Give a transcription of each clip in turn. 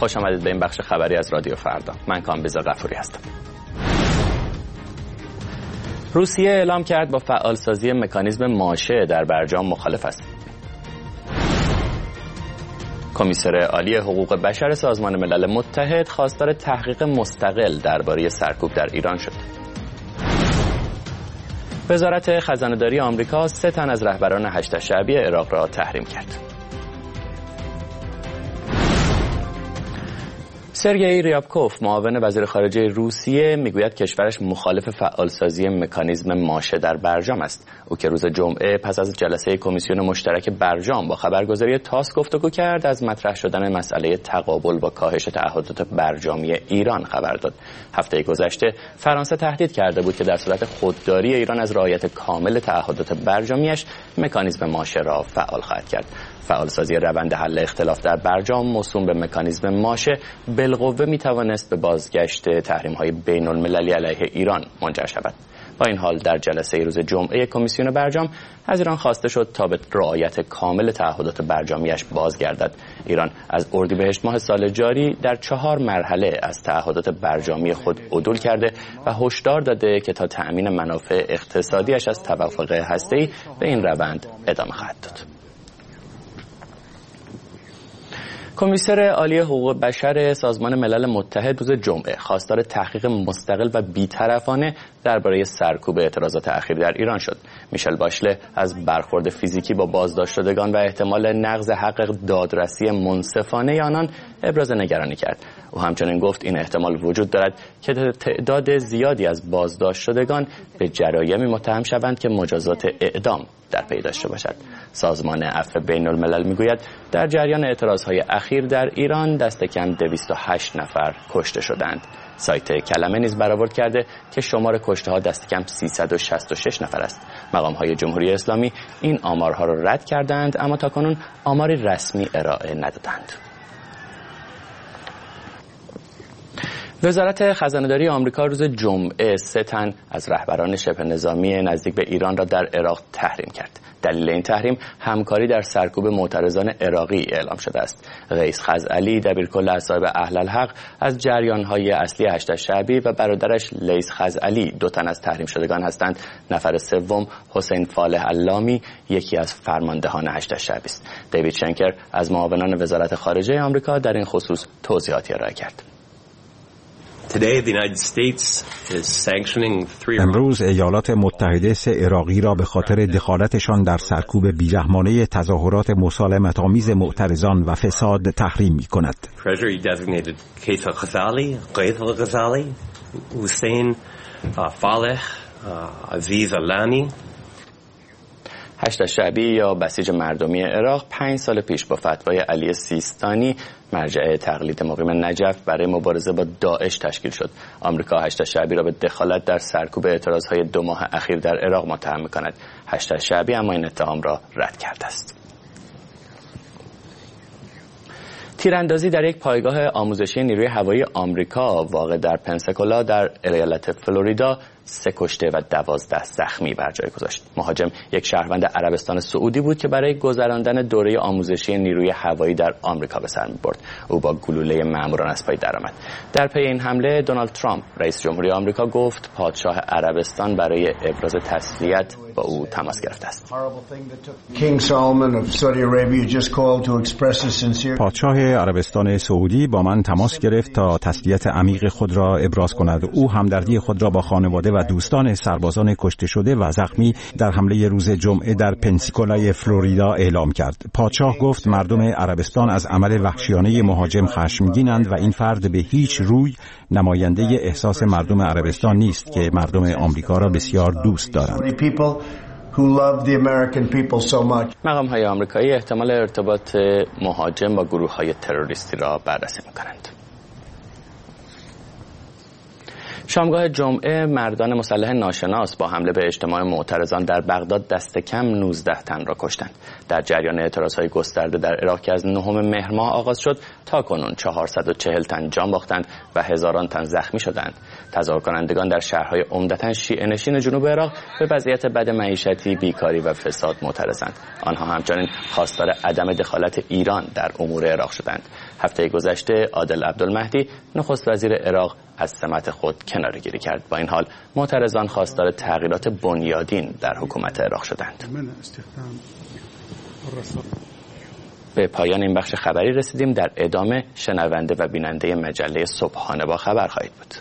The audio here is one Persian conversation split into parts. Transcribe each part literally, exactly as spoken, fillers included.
خوش آمدید به این بخش خبری از رادیو فردا. من کامبیز غفوری هستم. روسیه اعلام کرد با فعالسازی مکانیزم ماشه در برجام مخالف است. کمیسر عالی حقوق بشر سازمان ملل متحد خواستار تحقیق مستقل درباره سرکوب در ایران شد. وزارت خزانه‌داری آمریکا سه تن از رهبران هشت شعبی عراق را تحریم کرد. سرگئی ریابکوف معاون وزیر خارجه روسیه میگوید کشورش مخالف فعالسازی مکانیزم ماشه در برجام است. او که روز جمعه پس از جلسه کمیسیون مشترک برجام با خبرگزاری تاس گفتگو کرد، از مطرح شدن مسئله تقابل با کاهش تعهدات برجامی ایران خبر داد. هفته گذشته فرانسه تهدید کرده بود که در صورت خودداری ایران از رعایت کامل تعهدات برجامیش مکانیزم ماشه را فعال خواهد کرد. فعالسازی روند حل اختلاف در برجام موسوم به مکانیزم ماشه بالقوه میتوانست به بازگشت تحریم‌های بین‌المللی علیه ایران منجر شود. با این حال در جلسه روز جمعه کمیسیون برجام از ایران خواسته شد تا به رعایت کامل تعهدات برجامیش بازگردد. ایران از اردیبهشت ماه سال جاری در چهار مرحله از تعهدات برجامی خود عدول کرده و هشدار داده که تا تأمین منافع اقتصادیش از توافق هسته‌ای به این روند ادامه خواهد داد. کمیسر عالی حقوق بشر سازمان ملل متحد روز جمعه خواستار تحقیق مستقل و بی‌طرفانه درباره سرکوب اعتراضات اخیر در ایران شد. میشل باشله از برخورد فیزیکی با بازداشت شدگان و احتمال نقض حق دادرسی منصفانه آنان ابراز نگرانی کرد. او همچنین گفت این احتمال وجود دارد که تعداد زیادی از بازداشت شدگان به جرایمی متهم شوند که مجازات اعدام در پی داشته باشد. سازمان عفو بین الملل میگوید در جریان اعتراضهای اخیر در ایران دست کم دویست و هشت نفر کشته شدند. سایت کلمه نیز برآورد کرده که شمار کشته ها دست کم سیصد و شصت و شش نفر است. مقام های جمهوری اسلامی این آمارها را رد کردند، اما تاکنون آماری رسمی ارائه ندادند. وزارت خزانه‌داری آمریکا روز جمعه سه تن از رهبران شبه نظامی نزدیک به ایران را در عراق تحریم کرد. دلیل این تحریم همکاری در سرکوب معترضان عراقی اعلام شده است. قیس خزعلی دبیرکل اصحاب اهل الحق از جریان‌های اصلی هشت شعبی و برادرش لیث خزعلی دو تن از تحریم شدگان هستند. نفر سوم حسین فالح اللامی یکی از فرماندهان هشت شعبی است. دیوید شنکر از معاونان وزارت خارجه آمریکا در این خصوص توضیحاتی ارائه کرد. امروز ایالات متحده سه عراقی را به خاطر دخالتشان در سرکوب بیرحمانه تظاهرات مسالمت‌آمیز معترضان و فساد تحریم می‌کند. قیس غزالی، قیس غزالی، حسین فالح، عزیز اللامی. هشت شعبی یا بسیج مردمی عراق پنج سال پیش با فتوای علی سیستانی مرجع تقلید مقیم نجف برای مبارزه با داعش تشکیل شد. آمریکا هشت شعبی را به دخالت در سرکوب اعتراضهای دو ماه اخیر در عراق متهم می‌کند. هشت شعبی اما این اتهام را رد کرده است. تیراندازی در یک پایگاه آموزشی نیروی هوایی آمریکا واقع در پنساکولا در ایالت فلوریدا سه کشته و دوازده زخمی بر جای گذاشت. مهاجم یک شهروند عربستان سعودی بود که برای گذراندن دوره آموزشی نیروی هوایی در آمریکا به سر می‌برد. او با گلوله مأموران از پای درآمد. در پی این حمله دونالد ترامپ رئیس جمهوری آمریکا گفت پادشاه عربستان برای ابراز تسلیت با او تماس گرفته است. پادشاه عربستان سعودی با من تماس گرفت تا تسلیت عمیق خود را ابراز کند. او همدردی خود را با خانواده و دوستان سربازان کشته شده و زخمی در حمله روز جمعه در پنساکولای فلوریدا اعلام کرد. پادشاه گفت مردم عربستان از عمل وحشیانه مهاجم خشمگینند و این فرد به هیچ روی نماینده احساس مردم عربستان نیست که مردم آمریکا را بسیار دوست دارند. مقام‌های آمریکایی احتمال ارتباط مهاجم با گروه‌های تروریستی را بررسی می‌کنند. شامگاه جمعه مردان مسلح ناشناس با حمله به اجتماع معترضان در بغداد دست کم نوزده تن را کشتند. در جریان اعتراضهای گسترده در عراق که از نهم مهر ماه آغاز شد تا کنون چهارصد و چهل تن جان باختند و هزاران تن زخمی شدند. تظاهر کنندگان در شهرهای عمدتاً شیعه نشین جنوب عراق به وضعیت بد معیشتی، بیکاری و فساد معترضند. آنها همچنین خواستار عدم دخالت ایران در امور عراق شدند. هفته گذشته عادل عبدالمهدی نخست وزیر عراق از سمت خود کناره‌گیری کرد. با این حال معترضان خواستار تغییرات بنیادین در حکومت عراق شدند. به پایان این بخش خبری رسیدیم. در ادامه شنونده و بیننده مجله صبحانه با خبر خواهید بود.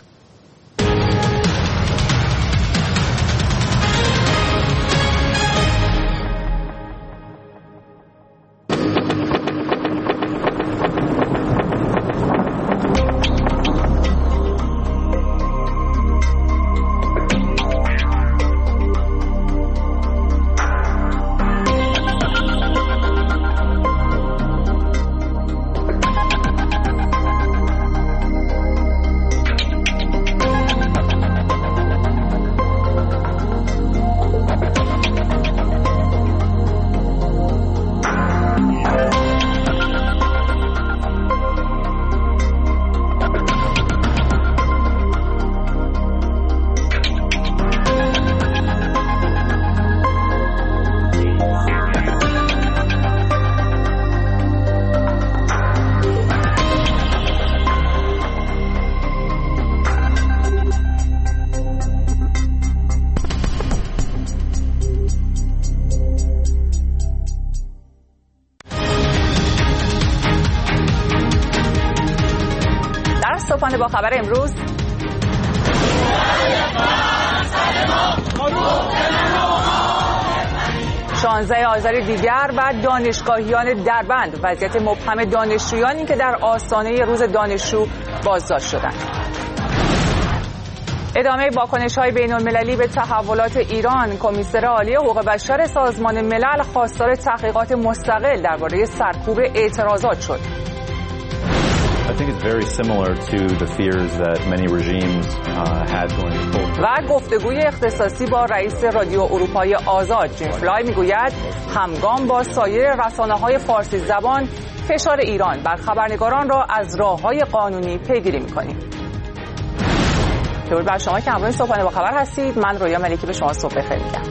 با خبر امروز شانزده آذر دیگر و دانشگاهیان دربند، وضعیت مبهم دانشجویانی که در آستانه روز دانشجو بازداشت شدند. ادامه واکنش‌های بین‌المللی به تحولات ایران. کمیسر عالی حقوق بشر سازمان ملل خواستار تحقیقات مستقل درباره سرکوب اعتراضات شد. I think it's very similar to the fears that many regimes uh, had going forward. و گفتگوی اختصاصی با رئیس رادیو اروپای آزاد جیم فلای میگوید همگام با سایر رسانه‌های فارسی زبان فشار ایران بر خبرنگاران را از راه‌های قانونی پیگیری می‌کنیم. درود بر شما که همراه صبحانه با خبر هستید. من رویا ملکی به شما صبح بخیر میگم.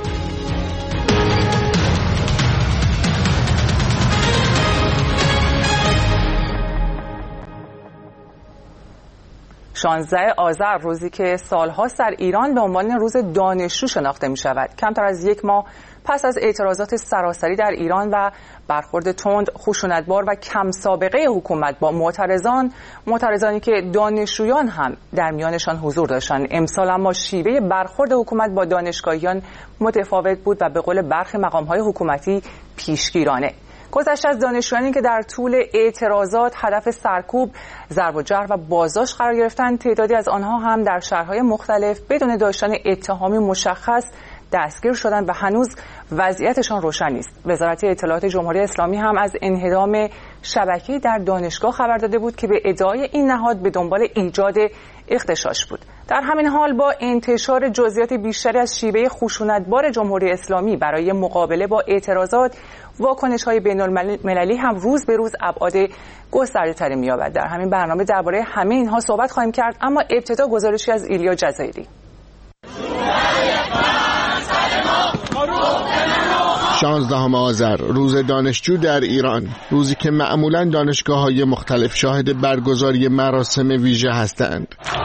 شانزده آذر، روزی که سال‌هاست در ایران به عنوان روز دانشجو شناخته می‌شود. کمتر از یک ماه پس از اعتراضات سراسری در ایران و برخورد تند، خشونتبار و کم سابقه حکومت با معترضان، معترضانی که دانشجویان هم در میانشان حضور داشتند، امسال اما شیوه برخورد حکومت با دانشگاهیان متفاوت بود و به قول برخی مقام‌های حکومتی پیشگیرانه. گذشته از دانشجویانی که در طول اعتراضات هدف سرکوب، ضرب و جرح و بازداشت قرار گرفتند، تعدادی از آنها هم در شهرهای مختلف بدون داشتن اتهامی مشخص دستگیر شدند و هنوز وضعیتشان روشن نیست. وزارت اطلاعات جمهوری اسلامی هم از انهدام شبکه‌ای در دانشگاه خبر داده بود که به ادعای این نهاد به دنبال ایجاد اغتشاش بود. در همین حال با انتشار جزئیات بیشتری از شیوه خشونتبار جمهوری اسلامی برای مقابله با اعتراضات، واکنش‌های بین‌المللی هم روز به روز ابعاد گسترده‌تری می‌یابد. در همین برنامه درباره همه اینها صحبت خواهیم کرد، اما ابتدا گزارشی از ایلیا جزایری. شانزدهم آذر، روز دانشجو در ایران، روزی که معمولاً دانشگاه‌های مختلف شاهد برگزاری مراسم ویژه هستند.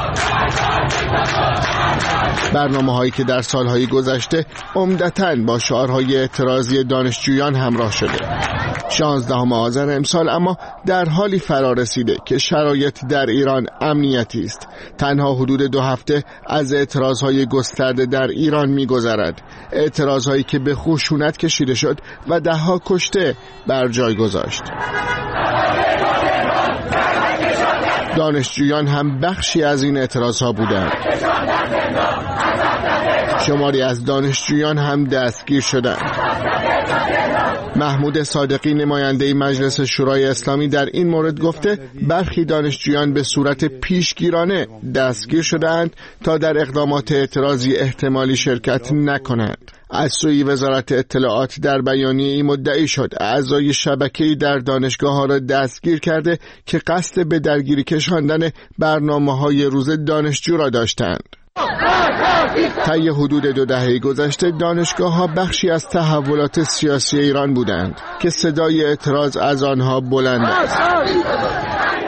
برنامه‌هایی که در سال‌های گذشته عمدتاً با شعارهای اعتراضی دانشجویان همراه شده. شانزدهم آذر امسال اما در حالی فرا رسیده که شرایط در ایران امنیتی است. تنها حدود دو هفته از اعتراضهای گسترده در ایران می‌گذرد، اعتراضهایی که به خشونت کشیده شد و ده‌ها کشته بر جای گذاشت. دانشجویان هم بخشی از این اعتراضها بودند. شماری از دانشجویان هم دستگیر شدند. محمود صادقی، نماینده مجلس شورای اسلامی، در این مورد گفته برخی دانشجویان به صورت پیشگیرانه دستگیر شدند تا در اقدامات اعتراضی احتمالی شرکت نکنند. از سوی وزارت اطلاعات در بیانیه‌ای مدعی شد اعضای شبکه‌ای در دانشگاه‌ها را دستگیر کرده که قصد به درگیری کشاندن برنامه‌های روز دانشجو را داشتند. طی حدود دو دهه گذشته دانشگاه‌ها بخشی از تحولات سیاسی ایران بودند که صدای اعتراض از آنها بلند است.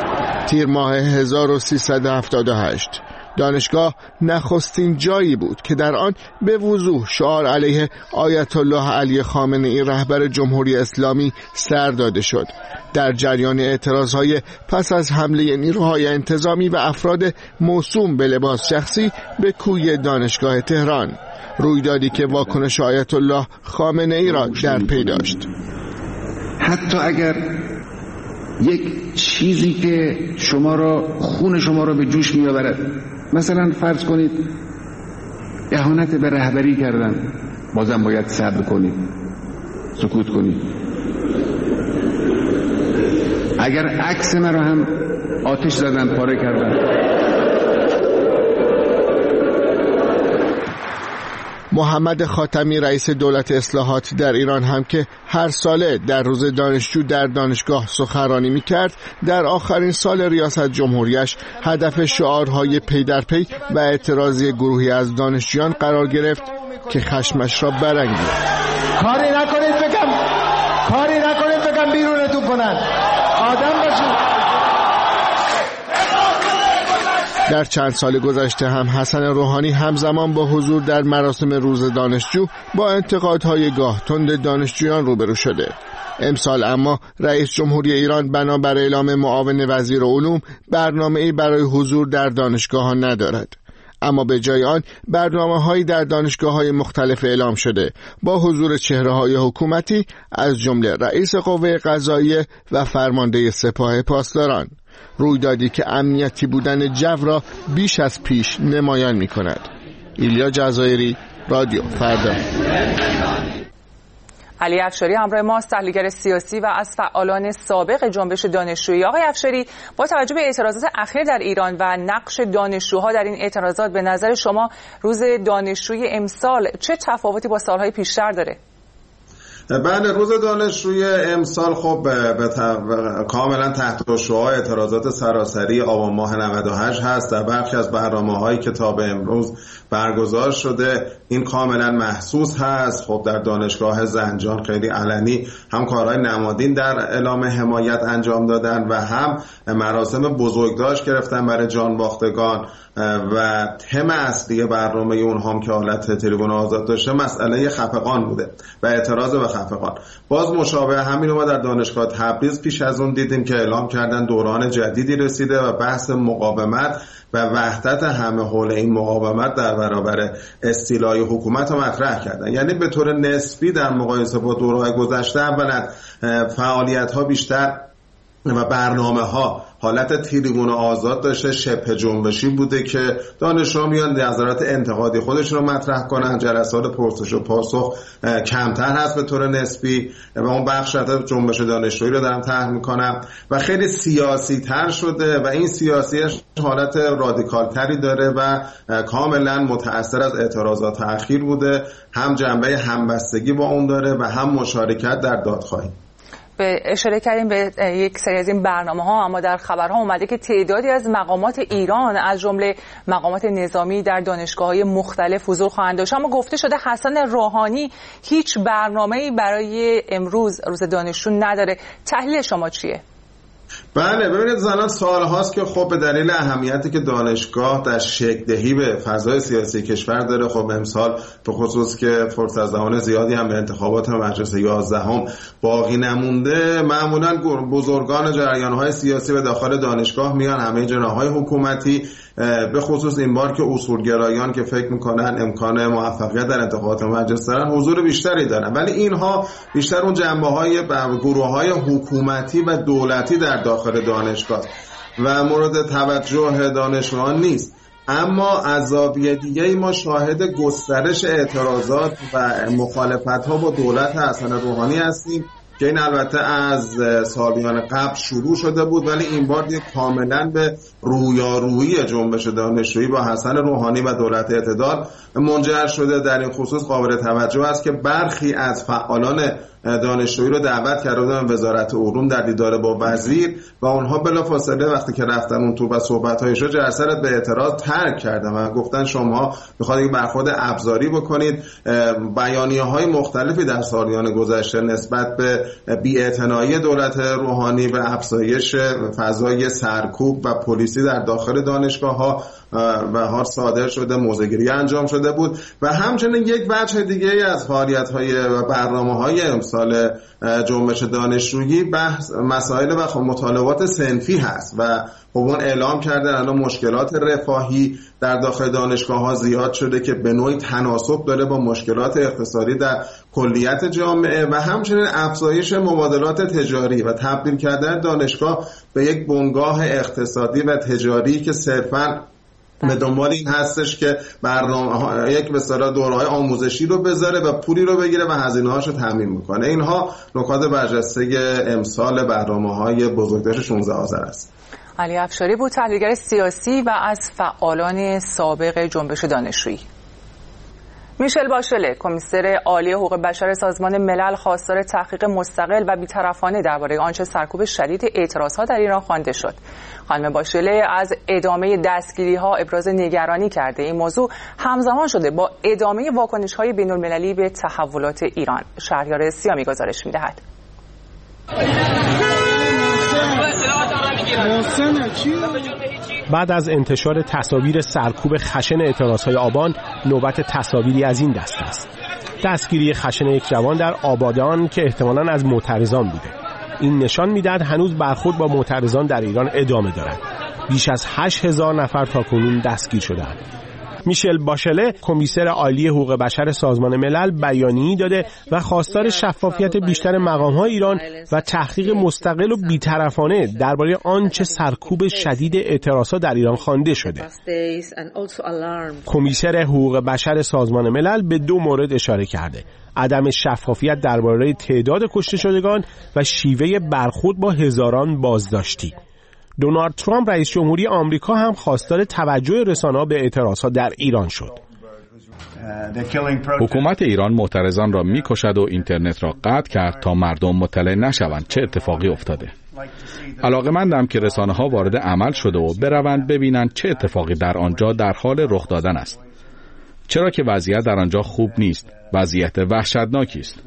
تیر ماه هزار و سیصد و هفتاد و هشت دانشگاه نخستین جایی بود که در آن به وضوح شعار علیه آیت الله علی خامنه‌ای رهبر جمهوری اسلامی سر داده شد. در جریان اعتراضهای پس از حمله نیروهای انتظامی و افراد موسوم به لباس شخصی به کوی دانشگاه تهران، رویدادی که واکنش آیت الله خامنه‌ای را در پی داشت. حتی اگر یک چیزی که شما را خون شما را به جوش می‌آورد، مثلا فرض کنید اهانت به رهبری کردن، بازم باید صبر کنید، سکوت کنید. اگر عکس مرا هم آتش زدن، پاره کردن. محمد خاتمی رئیس دولت اصلاحات در ایران هم که هر ساله در روز دانشجو در دانشگاه سخنرانی می‌کرد، در آخرین سال ریاست جمهوریش هدف شعارهای پی در پی و اعتراضی گروهی از دانشجویان قرار گرفت که خشمش را برانگیخت. کاری نکنید بگم کاری نکنید بگم بیرونتون کنن، آدم باشید. در چند سال گذشته هم حسن روحانی همزمان با حضور در مراسم روز دانشجو با انتقادهای گاه تند دانشجویان روبرو شده. امسال اما رئیس جمهوری ایران بنابر اعلام معاون وزیر علوم برنامه‌ای برای حضور در دانشگاه‌ها ندارد. اما به جای آن برنامه‌هایی در دانشگاه‌های مختلف اعلام شده با حضور چهره‌های حکومتی از جمله رئیس قوه قضاییه و فرمانده سپاه پاسداران، رویدادی که امنیتی بودن جو را بیش از پیش نمایان می کند. ایلیا جزایری، رادیو فردا. علی افشاری همراه ماست، تحلیلگر سیاسی و از فعالان سابق جنبش دانشجویی. آقای افشاری، با توجه به اعتراضات اخیر در ایران و نقش دانشجوها در این اعتراضات، به نظر شما روز دانشجویی امسال چه تفاوتی با سالهای پیشتر داره؟ بله، روز دانشجوی امسال خب به کاملا تحت شعاع اعتراضات سراسری آبان ماه نود و هشت هست. در برخی از برنامه‌هایی که تا به امروز برگزار شده این کاملا محسوس هست. خب در دانشگاه زنجان خیلی علنی هم کارهای نمادین در اعلام حمایت انجام دادن و هم مراسم بزرگداشت گرفتن برای جانباختگان و تم اصلی برنامه اونها هم که حالت تریبون آزاد داشته مسئله خفقان بوده و اعتراض به خفقان. باز مشابه همین رو ما در دانشگاه تبریز پیش از اون دیدیم که اعلام کردن دوران جدیدی رسیده و بحث مقاومت و وحدت همه حول این مقاومت در برابر استیلای حکومت رو مطرح کردن. یعنی به طور نسبی در مقایسه با دورهای گذشته اولا فعالیت ها بیشتر و برنامه ها حالت تریبون آزاد داشته، شبه جنبشی بوده که دانشجوها میان نظرات انتقادی خودشون رو مطرح کنن. جلسات پرسش و پاسخ کمتر هست به طور نسبی و اون بخش از جنبش دانشجویی رو دارم طرح میکنم و خیلی سیاسی تر شده و این سیاسیش حالت رادیکال تری داره و کاملا متأثر از اعتراضات اخیر بوده. هم جنبه همبستگی با اون داره و هم مشارکت در دادخواهی. به اشاره کردیم به یک سری از این برنامه‌ها، اما در خبرها اومده که تعدادی از مقامات ایران از جمله مقامات نظامی در دانشگاه‌های مختلف حضور خواهند داشت. اما گفته شده حسن روحانی هیچ برنامه‌ای برای امروز روز دانشجو نداره. تحلیل شما چیه؟ بله، ببینید زنان سال هاست که خب به دلیل اهمیتی که دانشگاه در شکل دهی به فضای سیاسی کشور داره، خب امسال به خصوص که فرصت زمان زیادی هم به انتخابات مجلس یازدهم باقی نمونده، معمولا بزرگان جریان‌های سیاسی به داخل دانشگاه میان، همه جناح‌های حکومتی، به خصوص این بار که اصولگرایان که فکر میکنن امکان موفقیت در انتخابات مجلس دارن حضور بیشتری دارن، ولی اینها بیشتر اون جنبه‌های گروه‌های حکومتی و دولتی در داخل دانشگاه و مورد توجه دانشجویان نیست. اما از زاویه دیگه ما شاهد گسترش اعتراضات و مخالفت‌ها با دولت حسن روحانی هستیم که این البته از سالیان قبل شروع شده بود، ولی این بار دیگه کاملا به رویارویی جنبش دانشجویی با حسن روحانی و دولت اعتدال منجر شده. در این خصوص قابل توجه است که برخی از فعالان دانشجویی رو دعوت کرده بودن وزارت علوم در دیدار با وزیر و اونها بلافاصله وقتی که رفتن اون تو و صحبت‌هایش رو جرثرت به اعتراض ترک کردن و گفتن شما می‌خواید یک برخورد ابزاری بکنید. بیانیه‌های مختلفی در سالیان گذشته نسبت به بی‌اعتنایی دولت روحانی و افزایش فضای سرکوب و پلیسی در داخل دانشگاه‌ها و ها صادر شده، موضع‌گیری انجام شده بود و همچنین یک وجه دیگه از فعالیت‌های و برنامه‌های امسال جنبش دانشجویی بحث مسائل و مطالبات صنفی هست و خب اون اعلام کردن الان مشکلات رفاهی در داخل دانشگاه‌ها زیاد شده که به نوعی تناسب داره با مشکلات اقتصادی در کلیت جامعه و همچنین افزایش مبادلات تجاری و تبدیل کردن دانشگاه به یک بنگاه اقتصادی و تجاری که صرفاً به دنبال این هستش که برنامه یک به اصطلاح دوره‌های آموزشی رو بذاره و پولی رو بگیره و هزینه‌هاشو تامین میکنه. اینها نکات برجسته امسال برنامه‌های بزرگداشت شانزده آذر است. علی افشاری بود، تحلیلگر سیاسی و از فعالان سابق جنبش دانشجویی. میشل باشله، کمیسر عالی حقوق بشر سازمان ملل، خواستار تحقیق مستقل و بی‌طرفانه درباره آنچه سرکوب شدید اعتراضها در ایران خوانده شد. خانم باشله از ادامه دستگیری‌ها ابراز نگرانی کرده. این موضوع همزمان شده با ادامه واکنش‌های بین‌المللی به تحولات ایران. شهریار سیامی گزارش می‌دهد. بعد از انتشار تصاویر سرکوب خشن اعتراضهای آبان، نوبت تصاویری از این دست است. دستگیری خشن یک جوان در آبادان که احتمالاً از معترضان بوده. این نشان می‌دهد هنوز برخورد با معترضان در ایران ادامه دارد. بیش از هشت هزار نفر تاکنون دستگیر شده‌اند. میشل باشله، کمیسر عالی حقوق بشر سازمان ملل، بیانیه‌ای داده و خواستار شفافیت بیشتر مقام‌های ایران و تحقیق مستقل و بی‌طرفانه درباره آنچه سرکوب شدید اعتراضات در ایران خوانده شده. کمیسر حقوق بشر سازمان ملل به دو مورد اشاره کرده: عدم شفافیت درباره تعداد کشته شدگان و شیوه برخورد با هزاران بازداشتی. دونالد ترامپ رئیس جمهوری آمریکا هم خواستار توجه رسانه‌ها به اعتراضات در ایران شد. حکومت ایران معترضان را می‌کشد و اینترنت را قطع کرد تا مردم مطلع نشوند چه اتفاقی افتاده. علاقه‌مندم که رسانه‌ها وارد عمل شده و بروند ببینند چه اتفاقی در آنجا در حال رخ دادن است. چرا که وضعیت در آنجا خوب نیست، وضعیت وحشتناکی است.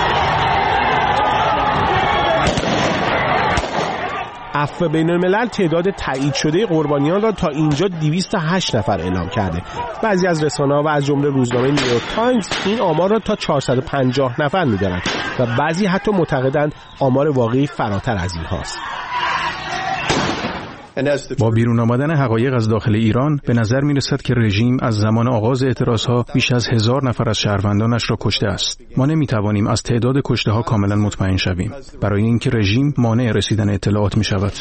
عفو بین الملل تعداد تایید شده قربانیان را تا اینجا دویست و هشت نفر اعلام کرده. بعضی از رسانه‌ها و از جمله روزنامه نیویورک تایمز این آمار را تا چهارصد و پنجاه نفر می‌دانند و بعضی حتی معتقدند آمار واقعی فراتر از این هاست. با بیرون آمدن حقایق از داخل ایران به نظر می رسد که رژیم از زمان آغاز اعتراضها بیش از هزار نفر از شهروندانش را کشته است. ما نمی توانیم از تعداد کشته ها کاملا مطمئن شویم، برای اینکه رژیم مانع رسیدن اطلاعات می شود.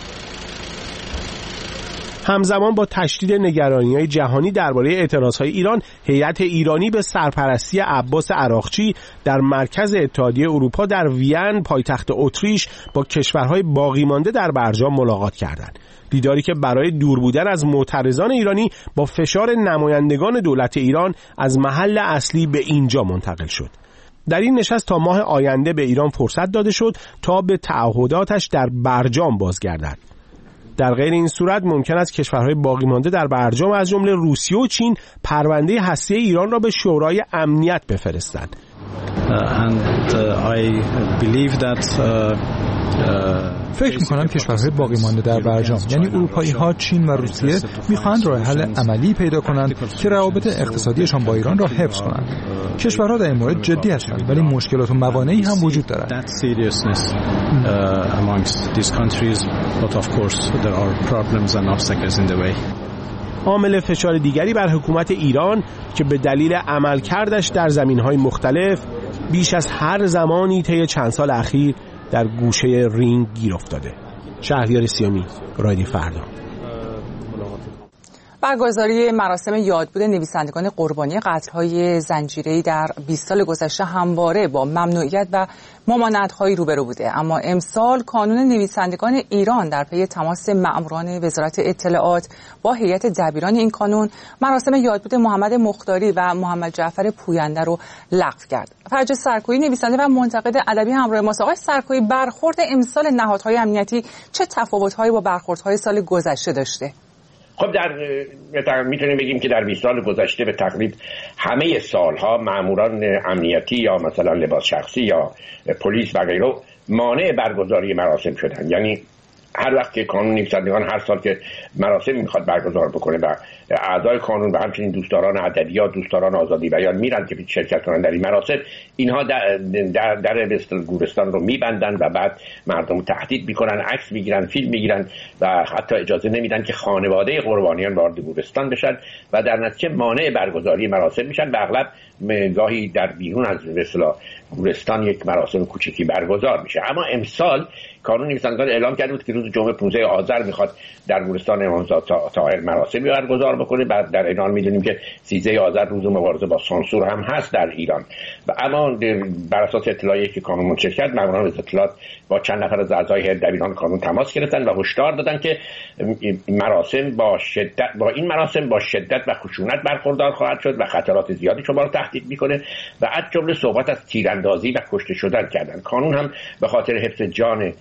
همزمان با تشدید نگرانی‌های جهانی درباره اعتراضهای ایران، هیئت ایرانی به سرپرستی عباس عراقچی در مرکز اتحادیه اروپا در وین، پایتخت اتریش، با کشورهای باقی مانده در برجام ملاقات کردند. دیداری که برای دور بودن از معترضان ایرانی با فشار نمایندگان دولت ایران از محل اصلی به اینجا منتقل شد. در این نشست تا ماه آینده به ایران فرصت داده شد تا به تعهداتش در برجام بازگردد. در غیر این صورت ممکن است کشورهای باقی مانده در برجام از جمله روسیه و چین پرونده هسته ایران را به شورای امنیت بفرستند. فکر می‌کنم کشورهای باقی مانده در برجام، یعنی اروپایی‌ها، چین و روسیه، می‌خواهند راه حل عملی پیدا کنند که روابط اقتصادیشان با ایران را حفظ کنند. کشورها در این مورد جدی هستند، ولی مشکلات و موانعی هم وجود دارد. عامل فشار دیگری بر حکومت ایران که به دلیل عملکردش در زمینهای مختلف بیش از هر زمانی طی چند سال اخیر در گوشه رینگ گیر افتاده. شهریار سیامی، رادیو فردا. برگزاری مراسم یادبود نویسندگان قربانی قتل‌های زنجیره‌ای در بیست سال گذشته همواره با ممنوعیت و ممانعت‌هایی روبرو بوده، اما امسال کانون نویسندگان ایران در پی تماس مأموران وزارت اطلاعات با هیئت دبیران این کانون مراسم یادبود محمد مختاری و محمد جعفر پوینده رو لغو کرد. فرج سرکویی نویسنده و منتقد ادبی همراه ماست. آقای سرکویی، برخورد امسال نهادهای امنیتی چه تفاوت‌هایی با برخوردهای سال گذشته داشته؟ خب در, در میتونیم بگیم که در بیست سال گذشته به تقریب همه سالها ماموران امنیتی یا مثلا لباس شخصی یا پلیس و غیره مانع برگزاری مراسم شدن. یعنی هر وقت که کانون نویسندگان هر سال که مراسم میخواد برگزار بکنه و اعضای کانون و همچنین دوستداران ادبیات، دوستداران آزادی بیان میرن که شرکت کنن در این مراسم، اینها در در, در گورستان رو میبندن و بعد مردم رو تهدید میکنن، عکس میگیرن، فیلم میگیرن و حتی اجازه نمیدن که خانواده قربانیان وارد گورستان بشن و در نتیجه مانع برگزاری مراسم میشن. به اغلب گاهی در بیرون از مثلا گورستان یک مراسم کوچکی برگزار میشه. اما امسال کانون نویسندگان اعلام کرده بود که روز جمعه پانزده آذر میخواد در گورستان امامزاده طاهر مراسمی برگزار بکنه. بعد در ایران میدونیم که سیزده آذر روز مبارزه با سانسور هم هست در ایران. و اما بر اساس اطلاعی که کانون منتشر کرد، ماموران اطلاعات با چند نفر از اعضای هیئت دبیران کانون تماس گرفتن و هشدار دادن که مراسم با شدت با این مراسم با شدت و خشونت برخوردار خواهد شد و خطرات زیادی شما رو تهدید میکنه و از جمله صحبت از تیراندازی و کشته شدن کردن. کانون هم به خاطر حفظ جان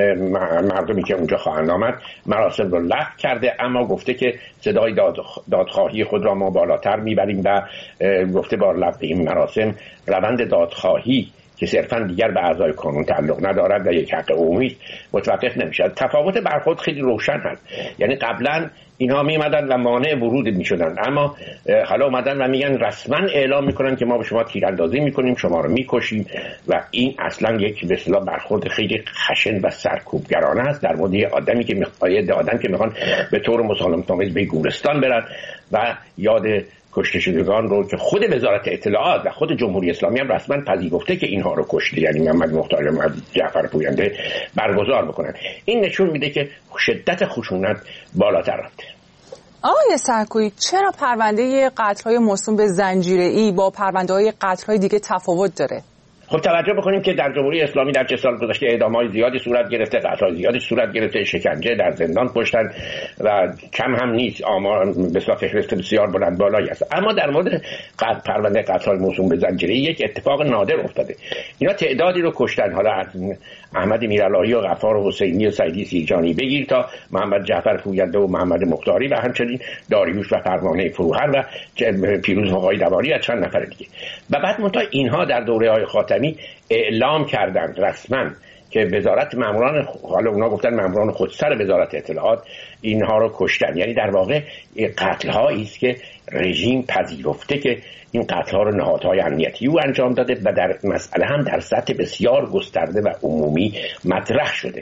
مردمی که اونجا خواهند آمد مراسم رو لغو کرده، اما گفته که صدای داد دادخواهی خود را ما بالاتر میبریم و گفته با لغو این مراسم روند دادخواهی که صرفا دیگر به اعضای کانون تعلق ندارد و یک حق عمومی متوقف نمیشد. تفاوت برخورد خیلی روشن هست. یعنی قبلا اینها می اومدن و مانع ورود می شدن، اما حالا اومدن و میگن رسما اعلام میکنن که ما به شما تیراندازی میکنیم، شما رو میکشیم و این اصلا یک به اصطلاح برخورد خیلی خشن و سرکوبگرانه است در مورد آدمی که میخواد آدم که میخوان به طور مسالمت‌آمیز به گورستان برن و یاد کشته شدگان رو که خود وزارت اطلاعات و خود جمهوری اسلامی هم رسما پذیرفته که اینها رو کشته، یعنی محمد مختاری و محمد جعفر پوینده، برگزار بکنن. این نشون میده که شدت خشونت بالاتر رفته. آقای سرکویی، چرا پرونده قتل‌های موسوم به زنجیره‌ای با پرونده‌های قتل‌های دیگه تفاوت داره؟ خب توجه بکنیم که در جمهوری اسلامی در چه سال گذشته اعدام‌های زیادی صورت گرفته، قتل‌های زیادی صورت گرفته، شکنجه در زندان کشتن و کم هم نیست، آمار به صورت فهرست بسیار بلند بالایی است. اما در مورد قتل پرونده قتل‌های موسوم به زنجیره‌ای یک اتفاق نادر افتاده. اینا تعدادی رو کشتن، حالا از احمد میراللهی و غفار حسینی و سعیدی سیرجانی بگیر تا محمد جعفر پوینده و محمد مختاری و همچنین داریوش و پروانه فروهر و پیروز آقای دواری و چند نفر دیگه. و بعد منتها اینها در دوره‌های خاتمی اعلام کردند رسما که وزارت ماموران، حالا اونا گفتن ماموران خودسر وزارت اطلاعات اینها رو کشتن. یعنی در واقع قتل هایی است که رژیم پذیرفته که این قتل ها رو نهادهای امنیتی او انجام داده و در مسئله هم در سطح بسیار گسترده و عمومی مطرح شده.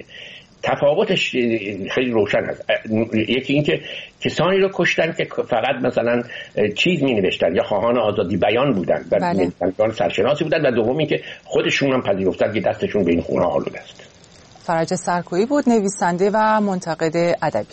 تفاوتش خیلی روشن است. یکی این که کسانی رو کشتن که فقط مثلا چیز می نوشتن یا خواهان آزادی بیان بودن و نویسندگان سرشناسی بودن، و دوم این که خودشون هم پذیرفتن که دستشون به این خونه آلوده است. فرج سرکویی بود، نویسنده و منتقد ادبی.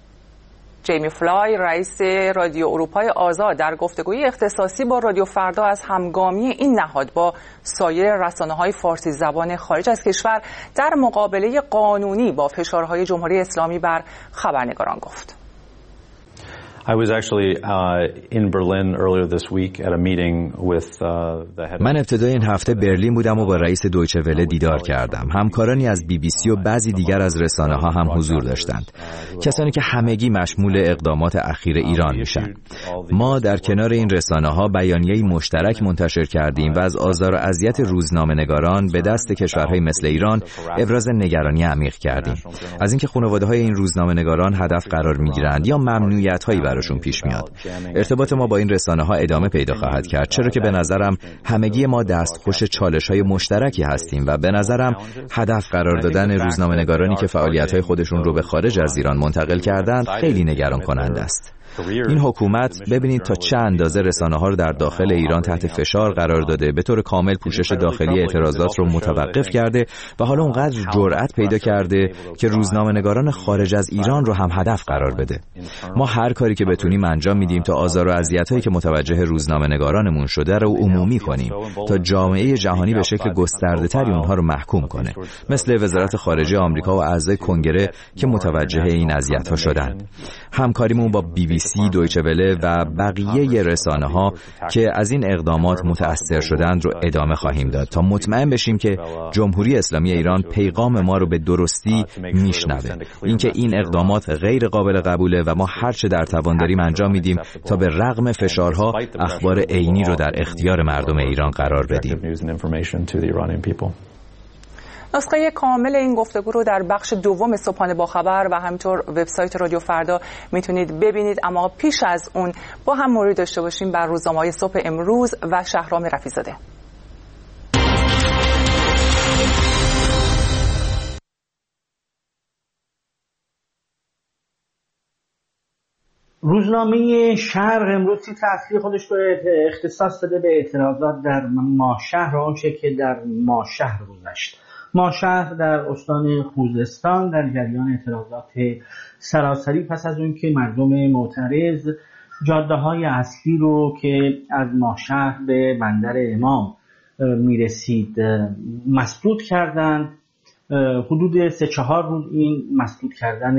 جیمی فلای، رئیس رادیو اروپای آزاد، در گفتگوی اختصاصی با رادیو فردا از همگامی این نهاد با سایر رسانه‌های فارسی زبان خارج از کشور در مقابله قانونی با فشارهای جمهوری اسلامی بر خبرنگاران گفت. I was actually uh, in Berlin earlier this week at a meeting with uh, the head. من ابتدای این هفته برلین بودم و با رئیس دویچه وله دیدار کردم. همکارانی از بی بی سی و بعضی دیگر از رسانه‌ها هم حضور داشتند. کسانی که همگی مشمول اقدامات اخیر ایران میشن. ما در کنار این رسانه‌ها بیانیه‌ای مشترک منتشر کردیم و از آزار و اذیت روزنامه‌نگاران به دست کشورهای مثل ایران ابراز نگرانی عمیق کردیم. از اینکه خانواده‌های این روزنامه‌نگاران هدف قرار می‌گیرند یا ممنوعیت‌هایی براشون پیش میاد. ارتباط ما با این رسانه ها ادامه پیدا خواهد کرد، چرا که به نظرم همگی ما دستخوش چالش های مشترکی هستیم و به نظرم هدف قرار دادن روزنامه‌نگارانی که فعالیت های خودشون رو به خارج از ایران منتقل کردند خیلی نگران کننده است. این حکومت ببینید تا چه اندازه رسانه‌ها رو در داخل ایران تحت فشار قرار داده، به طور کامل پوشش داخلی اعتراضات رو متوقف کرده و حالا اونقدر جرأت پیدا کرده که روزنامه‌نگاران خارج از ایران رو هم هدف قرار بده. ما هر کاری که بتونیم انجام میدیم تا آزار و اذیت‌هایی که متوجه روزنامه‌نگارانمون شده رو عمومی کنیم تا جامعه جهانی به شکل گسترده‌تری اونها رو محکوم کنه، مثل وزارت خارجه آمریکا و اعضای کنگره که متوجه این اذیت‌ها شدن. همکاریمون با بی بی سی، دویچه وله و بقیه رسانه‌ها که از این اقدامات متأثر شدند رو ادامه خواهیم داد تا مطمئن بشیم که جمهوری اسلامی ایران پیغام ما رو به درستی میشنوه. اینکه این اقدامات غیر قابل قبوله و ما هر چه در توان داریم انجام میدیم تا به رغم فشارها اخبار عینی رو در اختیار مردم ایران قرار بدیم. نسخه کامل این گفتگو رو در بخش دوم صبحانه با خبر و همینطور وبسایت رادیو فردا میتونید ببینید، اما پیش از اون با هم مروری داشته باشیم بر روزنامه‌های صبح امروز و شهرام رفیع‌زاده. روزنامه شرق امروز تیتر اصلی خودش رو اختصاص داده به اعتراضات در ماشهر و آنچه که در ماشهر گذشت. ماشهر در استان خوزستان در جریان اعتراضات سراسری پس از اون که مردم معترض جاده‌های اصلی رو که از ماشهر به بندر امام میرسید مسدود کردند. حدود سه چهار روز این مسدود کردن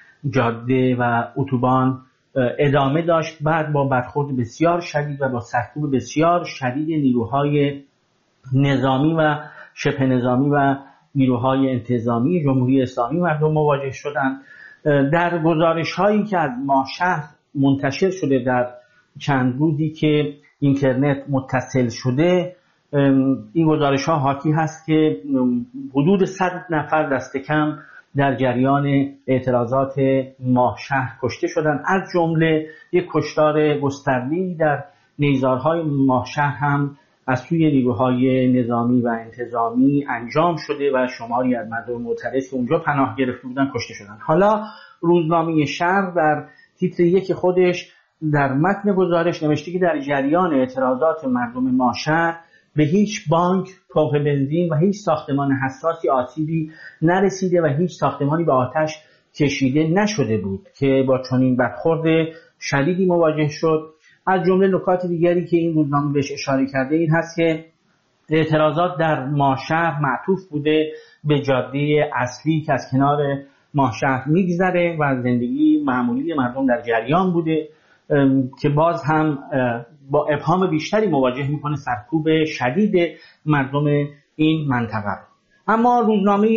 جاده و اتوبان ادامه داشت. بعد با برخورد بسیار شدید و با سرکوب بسیار شدید نیروهای نظامی و شبه نظامی و نیروهای انتظامی جمهوری اسلامی مردم مواجه شدند. در گزارش هایی که از ماشهر منتشر شده در چند روزی که اینترنت متصل شده، این گزارش ها حاکی هست که حدود صد نفر دست کم در جریان اعتراضات ماشهر کشته شدند. از جمله یک کشتار گسترده‌ای در نیزارهای ماشهر هم از سوی نیروهای نظامی و انتظامی انجام شده و شماری از مردم معترض که اونجا پناه گرفته بودن کشته شدند. حالا روزنامه شرق در تیتر یک خودش در متن گزارش نوشته که در جریان اعتراضات مردم ماشهر به هیچ بانک، پمپ بنزین و هیچ ساختمان حساسی آسیبی نرسیده و هیچ ساختمانی به آتش کشیده نشده بود که با چنین برخورد شدیدی مواجه شد. از جمله نکات دیگری که این روزنامه بهش اشاره کرده این هست که اعتراضات در ماشهر معطوف بوده به جاده اصلی که از کنار ماشهر میگذره و زندگی معمولی مردم در جریان بوده که باز هم با ابهام بیشتری مواجه میکنه سرکوب شدید مردم این منطقه. اما روزنامه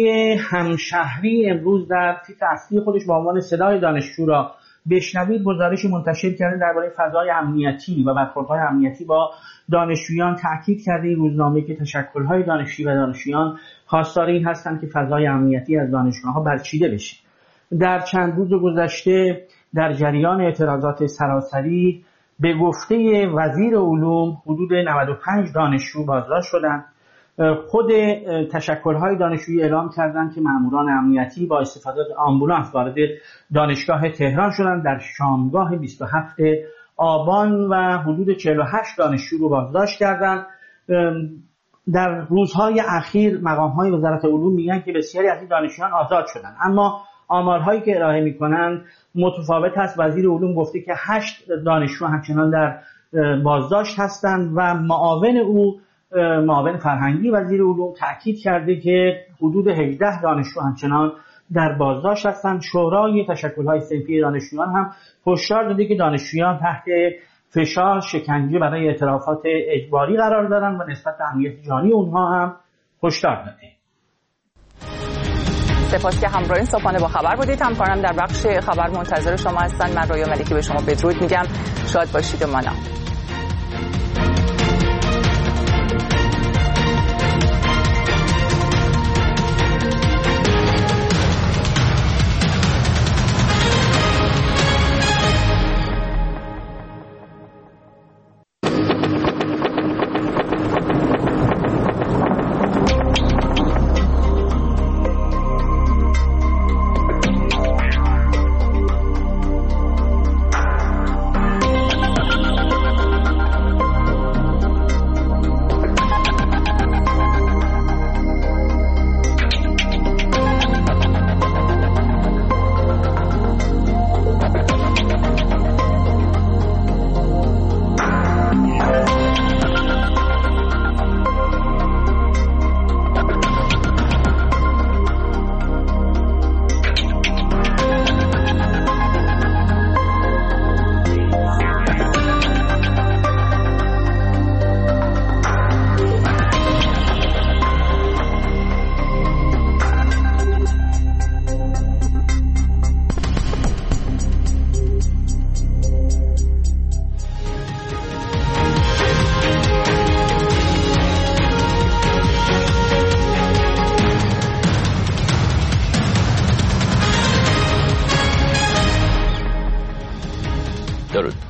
همشهری امروز در تیتر اصلی خودش با عنوان صدای دانشجو را بشنوید گزارش منتشر کرده درباره فضای امنیتی و برخوردهای امنیتی با دانشجویان. تاکید کرده این روزنامه که تشکل‌های دانشجویی و دانشجویان خواستار این هستند که فضای امنیتی از دانشگاه‌ها برچیده بشه. در چند روز گذشته در جریان اعتراضات سراسری به گفته وزیر علوم حدود نود و پنج دانشجو بازداشت شدند. خود تشکل‌های دانشجویی اعلام کردند که ماموران امنیتی با استفاده از آمبولانس وارد دانشگاه تهران شدند در شامگاه بیست و هفتم آبان و حدود چهل و هشت دانشجو رو بازداشت کردند. در روزهای اخیر مقام‌های وزارت علوم میگن که بسیاری از این دانشجویان آزاد شدند، اما آمارهایی که ارائه میکنند متفاوت است. وزیر علوم گفته که هشت دانشجو همچنان در بازداشت هستند و معاون او معاون فرهنگی وزیر علوم تأکید کرده که حدود هجده دانشجو همچنان در بازداشت هستند. شورای تشکل‌های صنفی دانشجویان هم هشدار داده که دانشجویان تحت فشار شکنجه برای اعترافات اجباری قرار دارند و نسبت به امنیت جانی اونها هم هشدار داده. سپاس که همراهین صبحانه با خبر بودید. همکارم در بخش خبر منتظر شما هستن. من رویا ملکی به شما بدرود میگم. شاد باشید و مانا.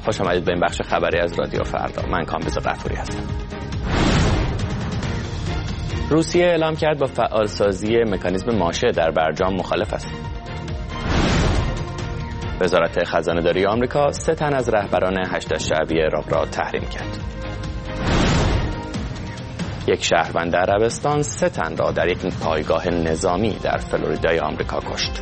خوش آمدید به این بخش خبری از رادیو فردا. من کامبیز غفوری هستم. روسیه اعلام کرد با فعالسازی مکانیزم ماشه در برجام مخالف است. وزارت خزانه‌داری آمریکا سه تن از رهبران هشت شعبی عراق را تحریم کرد. یک شهروند عربستان سه تن را در یک پایگاه نظامی در فلوریدای آمریکا کشت.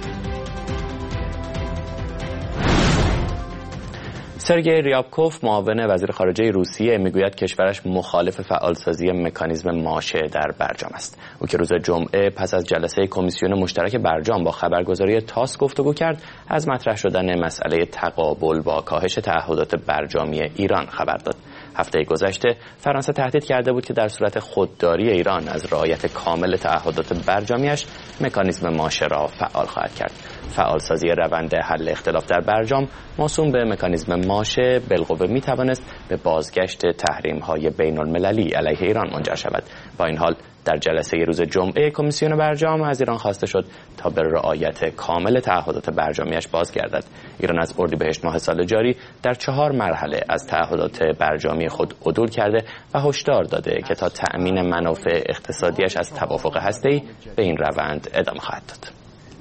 سرگئی ریابکوف معاون وزیر خارجه روسیه میگوید کشورش مخالف فعالسازی مکانیزم ماشه در برجام است. او که روز جمعه پس از جلسه کمیسیون مشترک برجام با خبرگزاری تاس گفتگو کرد، از مطرح شدن مسئله تقابل با کاهش تعهدات برجامی ایران خبر داد. هفته گذشته فرانسه تهدید کرده بود که در صورت خودداری ایران از رعایت کامل تعهدات برجامیش مکانیزم ماشه را فعال خواهد کرد. فعالسازی روند حل اختلاف در برجام موسوم به مکانیزم ماشه بالقوه می توانست به بازگشت تحریم‌های بین‌المللی علیه ایران منجر شود. با این حال در جلسه روز جمعه کمیسیون برجام از ایران خواسته شد تا به رعایت کامل تعهدات برجامیش بازگردد. ایران از اردیبهشت ماه سال جاری در چهار مرحله از تعهدات برجامی خود عدول کرده و هشدار داده که تا تأمین منافع اقتصادیش از توافق هسته‌ای به این روند ادامه خواهد داد.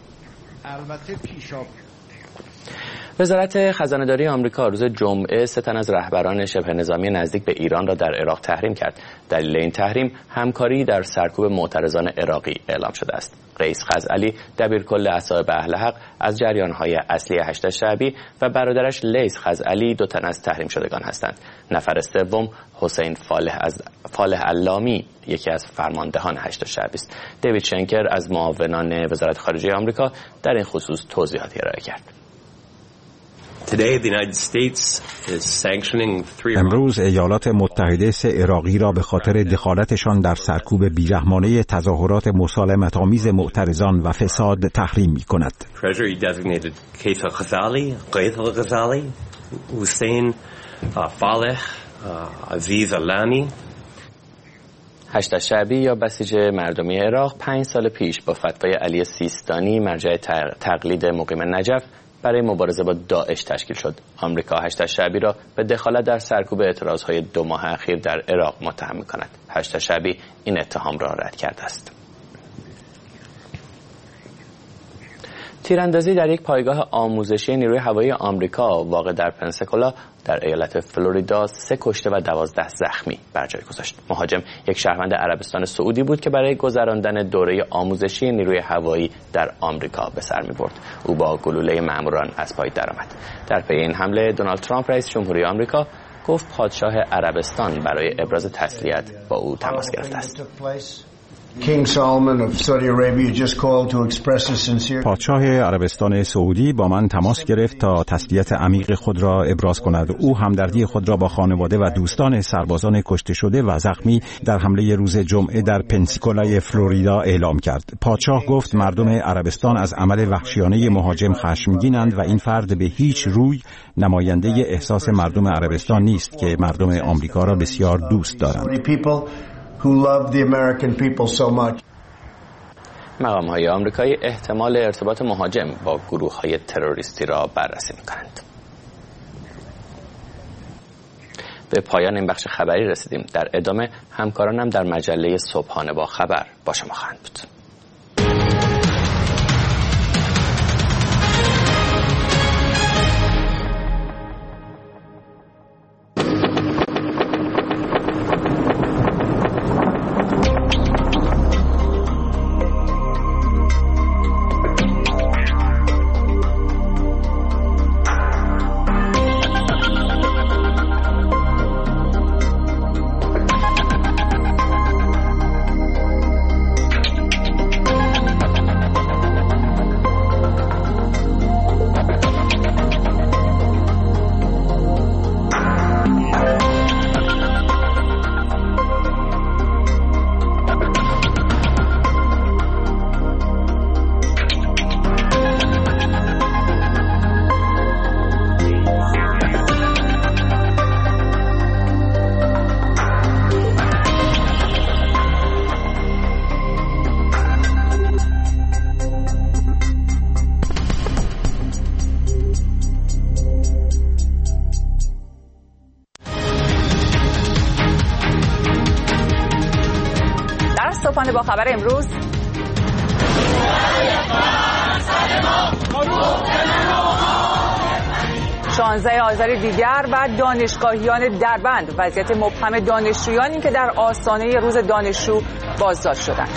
وزارت خزانه‌داری آمریکا روز جمعه سه تن از رهبران شبه نظامی نزدیک به ایران را در عراق تحریم کرد. دلیل این تحریم همکاری در سرکوب معترضان عراقی اعلام شده است. قیس خزعلی دبیرکل اصحاب اهل حق از جریان‌های اصلی هشت شعبی و برادرش لیث خزعلی دو تن از تحریم شدگان هستند. نفر سوم حسین فالح از فالح علامی یکی از فرماندهان هشت شعبی است. دیوید شنکر از معاونان وزارت خارجه آمریکا در این خصوص توضیحاتی ارائه کرد. امروز ایالات متحده سه عراقی را به خاطر دخالتشان در سرکوب بیرحمانه تظاهرات مسالمت‌آمیز معترضان و فساد تحریم می‌کند. کیس غزالی، قیس غزالی، حسین فالح، عزیز علانی. هشت شعبی یا بسیج مردمی عراق پنج سال پیش با فتوای علی سیستانی مرجع تقلید مقیم نجف برای مبارزه با داعش تشکیل شد. آمریکا هشت شعبی را به دخالت در سرکوب اعتراضهای دو ماه اخیر در عراق متهم می‌کند. هشت شعبی این اتهام را رد کرده است. تیراندازی در یک پایگاه آموزشی نیروی هوایی آمریکا واقع در پنساکولا در ایالت فلوریدا سه کشته و دوازده زخمی بر جای گذاشت. مهاجم یک شهروند عربستان سعودی بود که برای گذراندن دوره آموزشی نیروی هوایی در آمریکا به سر می‌برد. او با گلوله ماموران از پای درآمد. در پی این حمله دونالد ترامپ رئیس جمهوری آمریکا گفت پادشاه عربستان برای ابراز تسلیت با او تماس گرفته است. پادشاه عربستان سعودی با من تماس گرفت تا تسلیت عمیق خود را ابراز کند. او همدردی خود را با خانواده و دوستان سربازان کشته شده و زخمی در حمله روز جمعه در پنساکولای فلوریدا اعلام کرد. پادشاه گفت مردم عربستان از عمل وحشیانه مهاجم خشمگینند و این فرد به هیچ روی نماینده احساس مردم عربستان نیست که مردم آمریکا را بسیار دوست دارند. who love the American people so much. مقام‌های آمریکایی احتمال ارتباط مهاجم با گروه‌های تروریستی را بررسی می‌کنند. به پایان این بخش خبری رسیدیم. در ادامه همکارانم در مجله صبحانه با خبر با شما خواهند بود. صبحانه با خبر امروز. شانزده آذر دیگر و دانشگاهیان دربند، وضعیت مبهم دانشجویانی که در آستانه روز دانشجو بازداشت شدند.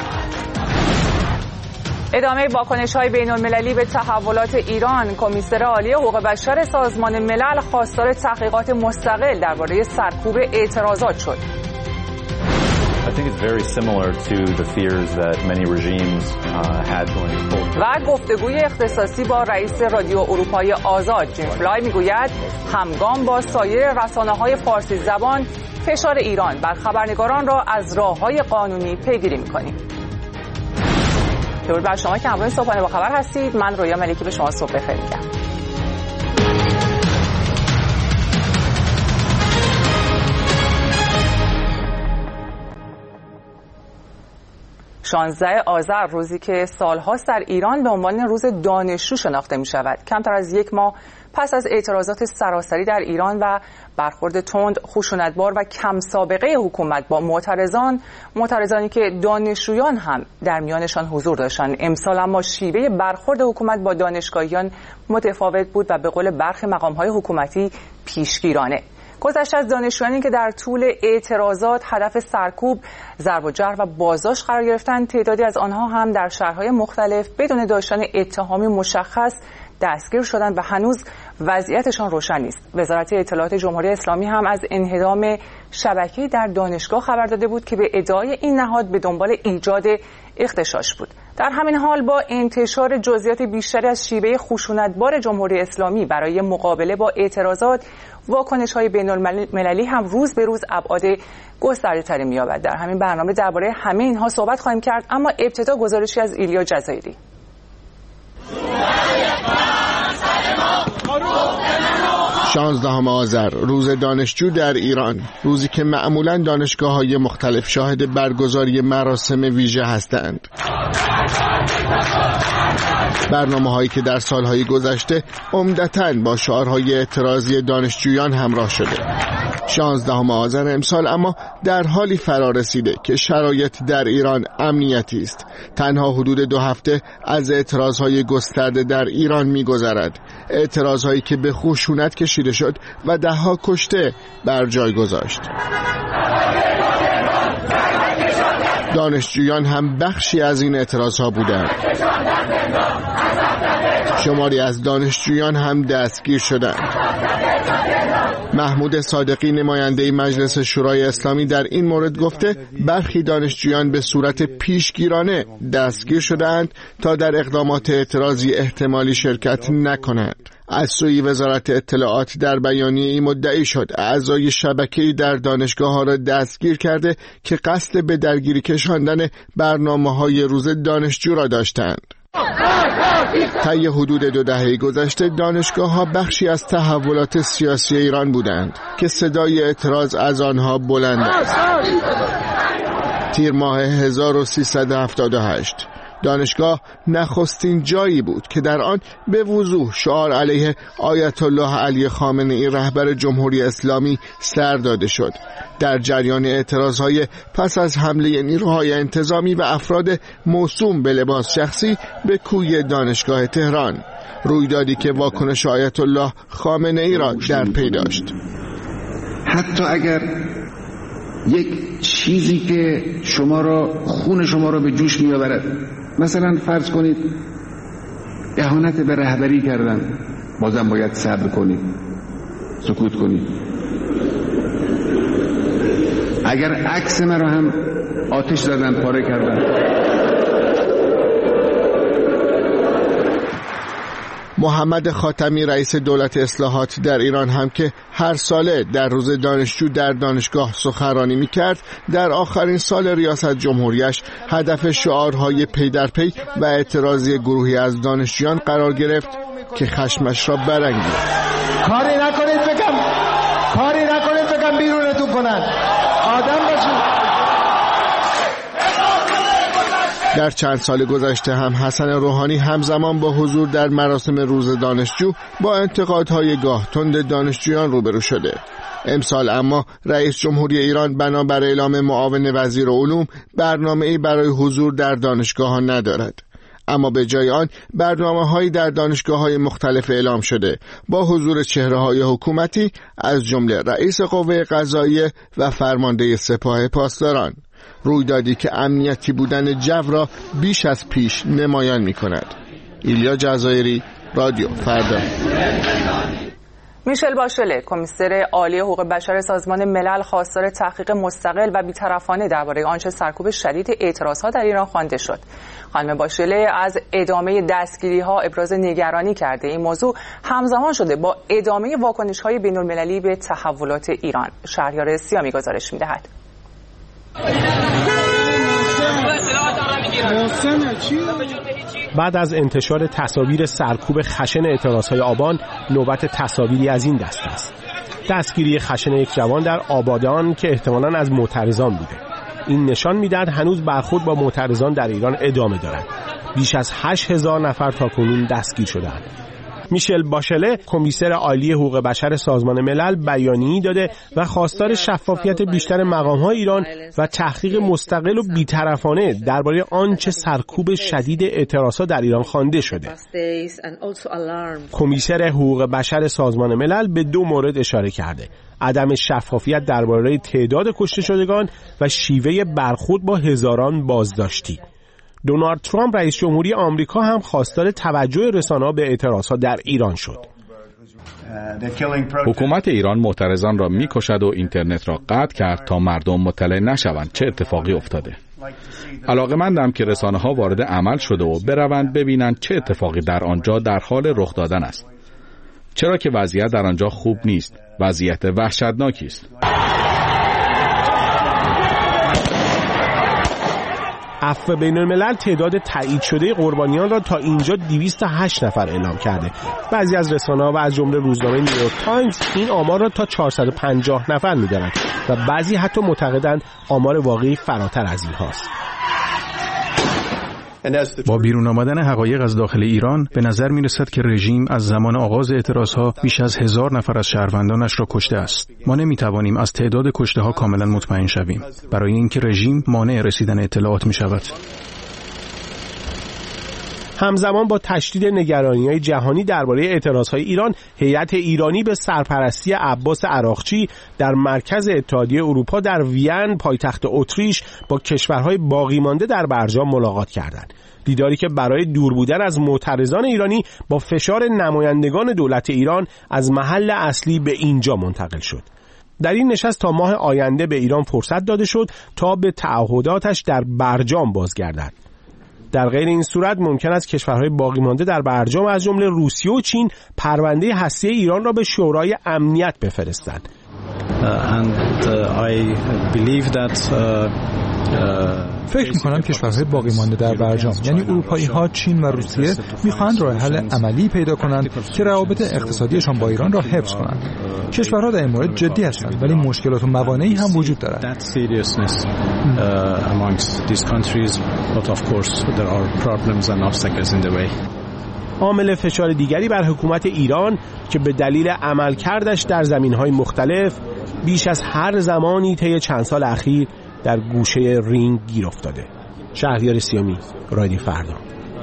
ادامه واکنش‌های بین‌المللی به تحولات ایران. کمیسر عالی حقوق بشر سازمان ملل خواستار تحقیقات مستقل درباره سرکوب اعتراضات شد. I think it's very similar to the fears that many regimes uh, had going forward. و گفتگوی اختصاصی با رئیس رادیو اروپای آزاد جیم فلای میگوید همگام با سایر رسانه‌های فارسی زبان فشار ایران بر خبرنگاران را از راه‌های قانونی پیگیری می‌کنیم. درود بر شما که همراه صبحانه با خبر هستید. من رویا ملکی به شما صبح بخیر میگم. شانزده آذر، روزی که سالهاست در ایران به عنوان روز دانشجو شناخته می شود. کمتر از یک ماه پس از اعتراضات سراسری در ایران و برخورد تند، خشونتبار و کم سابقه حکومت با معترضان، معترضانی که دانشجویان هم در میانشان حضور داشتند، امسال اما شیوه برخورد حکومت با دانشگاهیان متفاوت بود و به قول برخی مقام‌های حکومتی پیشگیرانه. گذشته از دانشجویانی که در طول اعتراضات هدف سرکوب، ضرب و جرح و بازداشت قرار گرفتند، تعدادی از آنها هم در شهرهای مختلف بدون داشتن اتهامی مشخص دستگیر شدند و هنوز وضعیتشان روشن نیست. وزارت اطلاعات جمهوری اسلامی هم از انهدام شبکه‌ای در دانشگاه خبر داده بود که به ادعای این نهاد به دنبال ایجاد اغتشاش بود. در همین حال با انتشار جزئیات بیشتری از شیوه خشونتبار جمهوری اسلامی برای مقابله با اعتراضات، واکنش‌های بین‌المللی هم روز به روز ابعاد گسترده‌تری می‌یابد. در همین برنامه درباره همه اینها صحبت خواهیم کرد، اما ابتدا گزارشی از ایلیا جزایری. شانزدهم آذر، روز دانشجو در ایران، روزی که معمولاً دانشگاه‌های مختلف شاهد برگزاری مراسم ویژه هستند. برنامه‌هایی که در سالهای گذشته عمدتاً با شعارهای اعتراضی دانشجویان همراه شده. شانزدهم آذر امسال اما در حالی فرا رسیده که شرایط در ایران امنیتی است. تنها حدود دو هفته از اعتراضهای گسترده در ایران می‌گذرد. اعتراضهایی که به خشونت کشیده شد و ده‌ها کشته بر جای گذاشت. دانشجویان هم بخشی از این اعتراضها بودند. شماری از دانشجویان هم دستگیر شدند. محمود صادقی، نماینده مجلس شورای اسلامی، در این مورد گفته برخی دانشجویان به صورت پیشگیرانه دستگیر شدند تا در اقدامات اعتراضی احتمالی شرکت نکنند. از سوی وزارت اطلاعات در بیانیه‌ای مدعی شد اعضای شبکه‌ای در دانشگاه‌ها را دستگیر کرده که قصد به درگیری کشاندن برنامه‌های روز دانشجو را داشتند. طی حدود دو دهه گذشته دانشگاه‌ها بخشی از تحولات سیاسی ایران بودند که صدای اعتراض از آنها بلند است. تیر ماه هزار و سیصد و هفتاد و هشت دانشگاه نخستین جایی بود که در آن به وضوح شعار علیه آیت الله علی خامنه‌ای رهبر جمهوری اسلامی سر داده شد. در جریان اعتراضهای پس از حمله نیروهای انتظامی و افراد موسوم به لباس شخصی به کوی دانشگاه تهران، رویدادی که واکنش آیت الله خامنه‌ای را در پی داشت. حتی اگر یک چیزی که شما را خون شما را به جوش می‌آورد، مثلا فرض کنید اهانت به رهبری کردن، بازم باید صبر کنید، سکوت کنید. اگر عکس مرا هم آتش زدن، پاره کردن. محمد خاتمی، رئیس دولت اصلاحات در ایران، هم که هر ساله در روز دانشجو در دانشگاه سخنرانی می‌کرد، در آخرین سال ریاست جمهوریش هدف شعارهای پی در پی و اعتراضی گروهی از دانشجویان قرار گرفت که خشمش را برانگیخت. کاری نکنید بگم کاری نکنید بگم بیرونتون کنن. آدم باشید. در چند سال گذشته هم حسن روحانی همزمان با حضور در مراسم روز دانشجو با انتقادهای گاه تند دانشجویان روبرو شده. امسال اما رئیس جمهوری ایران بنابر اعلام معاون وزیر علوم برنامه‌ای برای حضور در دانشگاه‌ها ندارد. اما به جای آن برنامه‌هایی در دانشگاه‌های مختلف اعلام شده با حضور چهره‌های حکومتی از جمله رئیس قوه قضاییه و فرمانده سپاه پاسداران. رویدادی که امنیتی بودن جو را بیش از پیش نمایان می‌کند. ایلیا جزایری، رادیو فردا. میشل باشله، کمیسر عالی حقوق بشر سازمان ملل، خواستار تحقیق مستقل و بی‌طرفانه درباره آنچه سرکوب شدید اعتراضها در ایران خوانده شد. خانم باشله از ادامه دستگیری‌ها ابراز نگرانی کرده. این موضوع همزمان شده با ادامه واکنش‌های بین‌المللی به تحولات ایران. شهریار سیامی گزارش می‌دهد. بعد از انتشار تصاویر سرکوب خشن اعتراضهای آبان، نوبت تصاویری از این دست است. دستگیری خشن یک جوان در آبادان که احتمالاً از معترضان بوده. این نشان می‌دهد هنوز برخورد با معترضان در ایران ادامه دارد. بیش از هشت هزار نفر تاکنون دستگیر شدند. میشل باشله، کمیسر عالی حقوق بشر سازمان ملل، بیانیه‌ای داده و خواستار شفافیت بیشتر مقام‌های ایران و تحقیق مستقل و بی‌طرفانه درباره آنچه سرکوب شدید اعتراضات در ایران خوانده شده. کمیسر حقوق بشر سازمان ملل به دو مورد اشاره کرده: عدم شفافیت درباره تعداد کشته شدگان و شیوه برخورد با هزاران بازداشتی. دونالد ترامپ رئیس جمهوری آمریکا هم خواستار توجه رسانه‌ها به اعتراضات در ایران شد. حکومت ایران معترضان را می‌کشد و اینترنت را قطع کرد تا مردم مطلع نشوند چه اتفاقی افتاده. علاقه‌مندم که رسانه‌ها وارد عمل شده و بروند ببینند چه اتفاقی در آنجا در حال رخ دادن است. چرا که وضعیت در آنجا خوب نیست، وضعیت وحشتناکی است. عفو بین الملل تعداد تایید شده قربانیان را تا اینجا دویست و هشت نفر اعلام کرده. بعضی از رسانه‌ها و از جمله روزنامه نیویورک تایمز این آمار را تا چهارصد و پنجاه نفر می‌دانند و بعضی حتی معتقدند آمار واقعی فراتر از این هاست. با بیرون آمدن حقایق از داخل ایران به نظر می رسد که رژیم از زمان آغاز اعتراضها بیش از هزار نفر از شهروندانش را کشته است. ما نمی توانیم از تعداد کشته ها کاملا مطمئن شویم، برای اینکه رژیم مانع رسیدن اطلاعات می شود. همزمان با تشدید نگرانی‌های جهانی درباره اعتراضهای ایران، هیئت ایرانی به سرپرستی عباس عراقچی در مرکز اتحادیه اروپا در وین پایتخت اتریش با کشورهای باقی مانده در برجام ملاقات کردند. دیداری که برای دور بودن از معترضان ایرانی با فشار نمایندگان دولت ایران از محل اصلی به اینجا منتقل شد. در این نشست تا ماه آینده به ایران فرصت داده شد تا به تعهداتش در برجام بازگردد. در غیر این صورت ممکن است کشورهای باقی مانده در برجام از جمله روسیه و چین پرونده هسته ایران را به شورای امنیت بفرستند. فکر می‌کنم کشورهای باقی مانده در برجام یعنی اروپایی ها، چین و روسیه می‌خواهند راه حل عملی پیدا کنند که روابط اقتصادیشان با ایران را حفظ کنند. کشورها در این مورد جدی هستند ولی مشکلات و موانعی هم وجود دارد. عامل فشار دیگری بر حکومت ایران که به دلیل عملکردش در زمینهای مختلف بیش از هر زمانی طی چند سال اخیر در گوشه رینگ گیر افتاده. شهریار سیامی، رادیو فردا.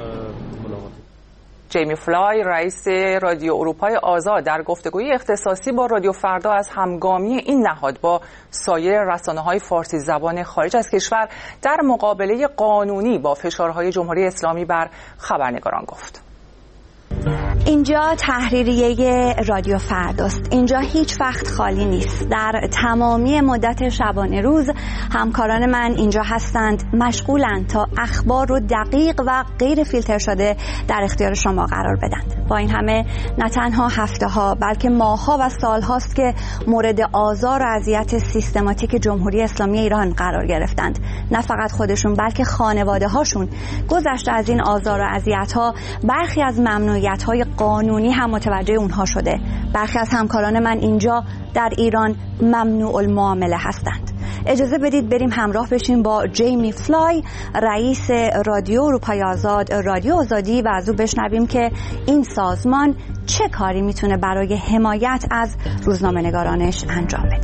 جیمی فلای، رئیس رادیو اروپای آزاد، در گفتگوی اختصاصی با رادیو فردا از همگامی این نهاد با سایر رسانه‌های فارسی زبان خارج از کشور در مقابله قانونی با فشارهای جمهوری اسلامی بر خبرنگاران گفت. اینجا تحریریه رادیو فرداست. اینجا هیچ وقت خالی نیست. در تمامی مدت شبانه روز همکاران من اینجا هستند، مشغولند تا اخبار رو دقیق و غیر فیلتر شده در اختیار شما قرار بدن. با این همه نه تنها هفته ها بلکه ماه ها و سال هاست که مورد آزار و اذیت سیستماتیک جمهوری اسلامی ایران قرار گرفتند. نه فقط خودشون بلکه خانواده هاشون. گذشته از این آزار و اذیت ها برخی از ممنوعیت های قانونی هم متوجه اونها شده. برخی از همکاران من اینجا در ایران ممنوع المعامله هستند. اجازه بدید بریم همراه بشیم با جیمی فلای، رئیس رادیو اروپای آزاد، رادیو آزادی، و از او بشنویم که این سازمان چه کاری میتونه برای حمایت از روزنامه‌نگارانش انجام بده.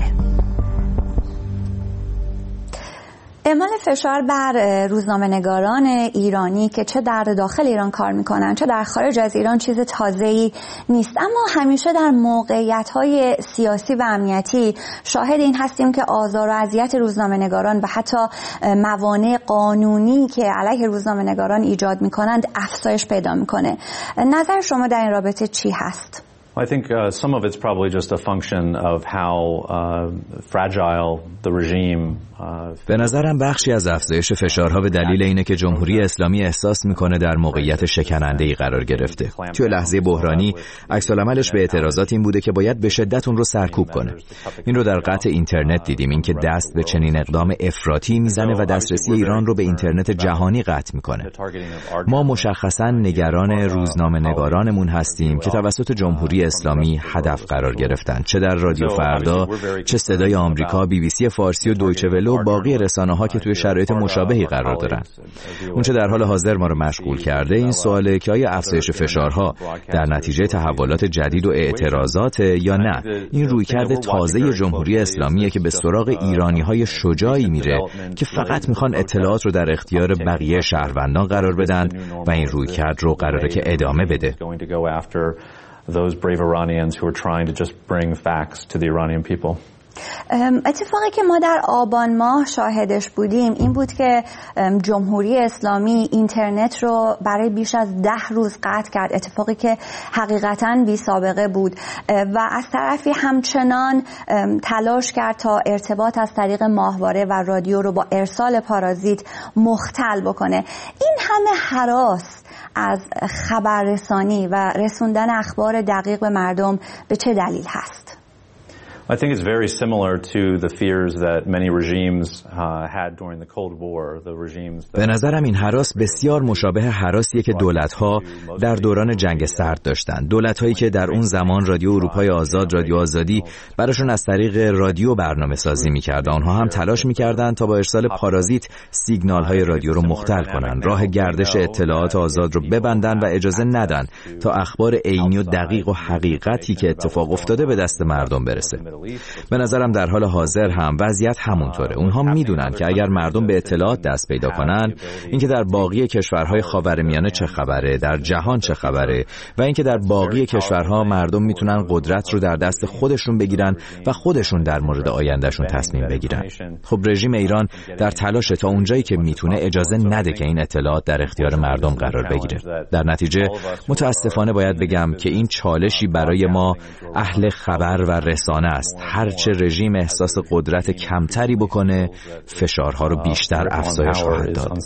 اعمال فشار بر روزنامه‌نگاران ایرانی که چه در داخل ایران کار میکنن چه در خارج از ایران چیز تازه‌ای نیست، اما همیشه در موقعیت‌های سیاسی و امنیتی شاهد این هستیم که آزار و اذیت روزنامه‌نگاران و حتی موانع قانونی که علیه روزنامه‌نگاران ایجاد میکنند افزایش پیدا میکنه. نظر شما در این رابطه چی هست؟ I think uh, some of it's probably just a function of how uh, fragile the regime. به نظرم بخشی از افزایش فشارها به دلیل اینه که جمهوری اسلامی احساس میکنه در موقعیت شکننده‌ای قرار گرفته. توی لحظه بحرانی عکس العملش به اعتراضات این بوده که باید به شدت اون رو سرکوب کنه. این رو در قطع اینترنت دیدیم، این که دست به چنین اقدام افراطی میزنه و دسترسی ایران رو به اینترنت جهانی قطع میکنه. ما مشخصاً نگران روزنامه‌نگارانمون هستیم که توسط جمهوری اسلامی هدف قرار گرفتن، چه در رادیو فردا، چه صدای آمریکا، بی بی سی فارسی و دویچه وله و باقی رسانه‌ها که توی شرایط مشابهی قرار دارن. اون چه در حال حاضر ما رو مشغول کرده این سواله که آیا افزایش فشارها در نتیجه تحولات جدید و اعتراضات یا نه این رویکرد تازه جمهوری اسلامیه که به سراغ ایرانی‌های شجاعی میره که فقط میخوان اطلاعات رو در اختیار بقیه شهروندان قرار بدن و این رویکرد رو قراره که ادامه بده. Those brave Iranians who are trying to just bring facts to the Iranian people. اتفاقی که ما در آبان ماه شاهدش بودیم این بود که جمهوری اسلامی اینترنت رو برای بیش از ده روز قطع کرد، اتفاقی که حقیقتاً بی سابقه بود و از طرفی همچنان تلاش کرد تا ارتباط از طریق ماهواره و رادیو رو با ارسال پارازیت مختل بکنه. این همه هراس از خبررسانی و رسوندن اخبار دقیق به مردم به چه دلیل هست؟ I think it's very similar to the fears that many regimes uh, had during the Cold War. The regimes that... به نظرم این هراس بسیار مشابه هراسیه که دولت‌ها در دوران جنگ سرد داشتند. دولت‌هایی که در اون زمان رادیو اروپای آزاد، رادیو آزادی براشون از طریق رادیو برنامه‌سازی می‌کرد. آنها هم تلاش می‌کردند تا با ارسال پارازیت سیگنال‌های رادیو رو مختل کنند، راه گردش اطلاعات آزاد رو ببندن و اجازه ندن تا اخبار عینی و دقیق و حقیقتی که اتفاق افتاده به دست مردم برسه. به نظرم در حال حاضر هم وضعیت همونطوره. اونها میدونن که اگر مردم به اطلاعات دست پیدا کنن، اینکه در باقی کشورهای خاورمیانه چه خبره، در جهان چه خبره و اینکه در باقی کشورها مردم میتونن قدرت رو در دست خودشون بگیرن و خودشون در مورد آیندهشون تصمیم بگیرن. خب رژیم ایران در تلاش تا اونجایی که میتونه اجازه نده که این اطلاعات در اختیار مردم قرار بگیره. در نتیجه متاسفانه باید بگم که این چالشی برای ما اهل خبر و رسانه است. هرچه رژیم احساس قدرت کمتری بکنه فشارها رو بیشتر افزایش خواهد داد.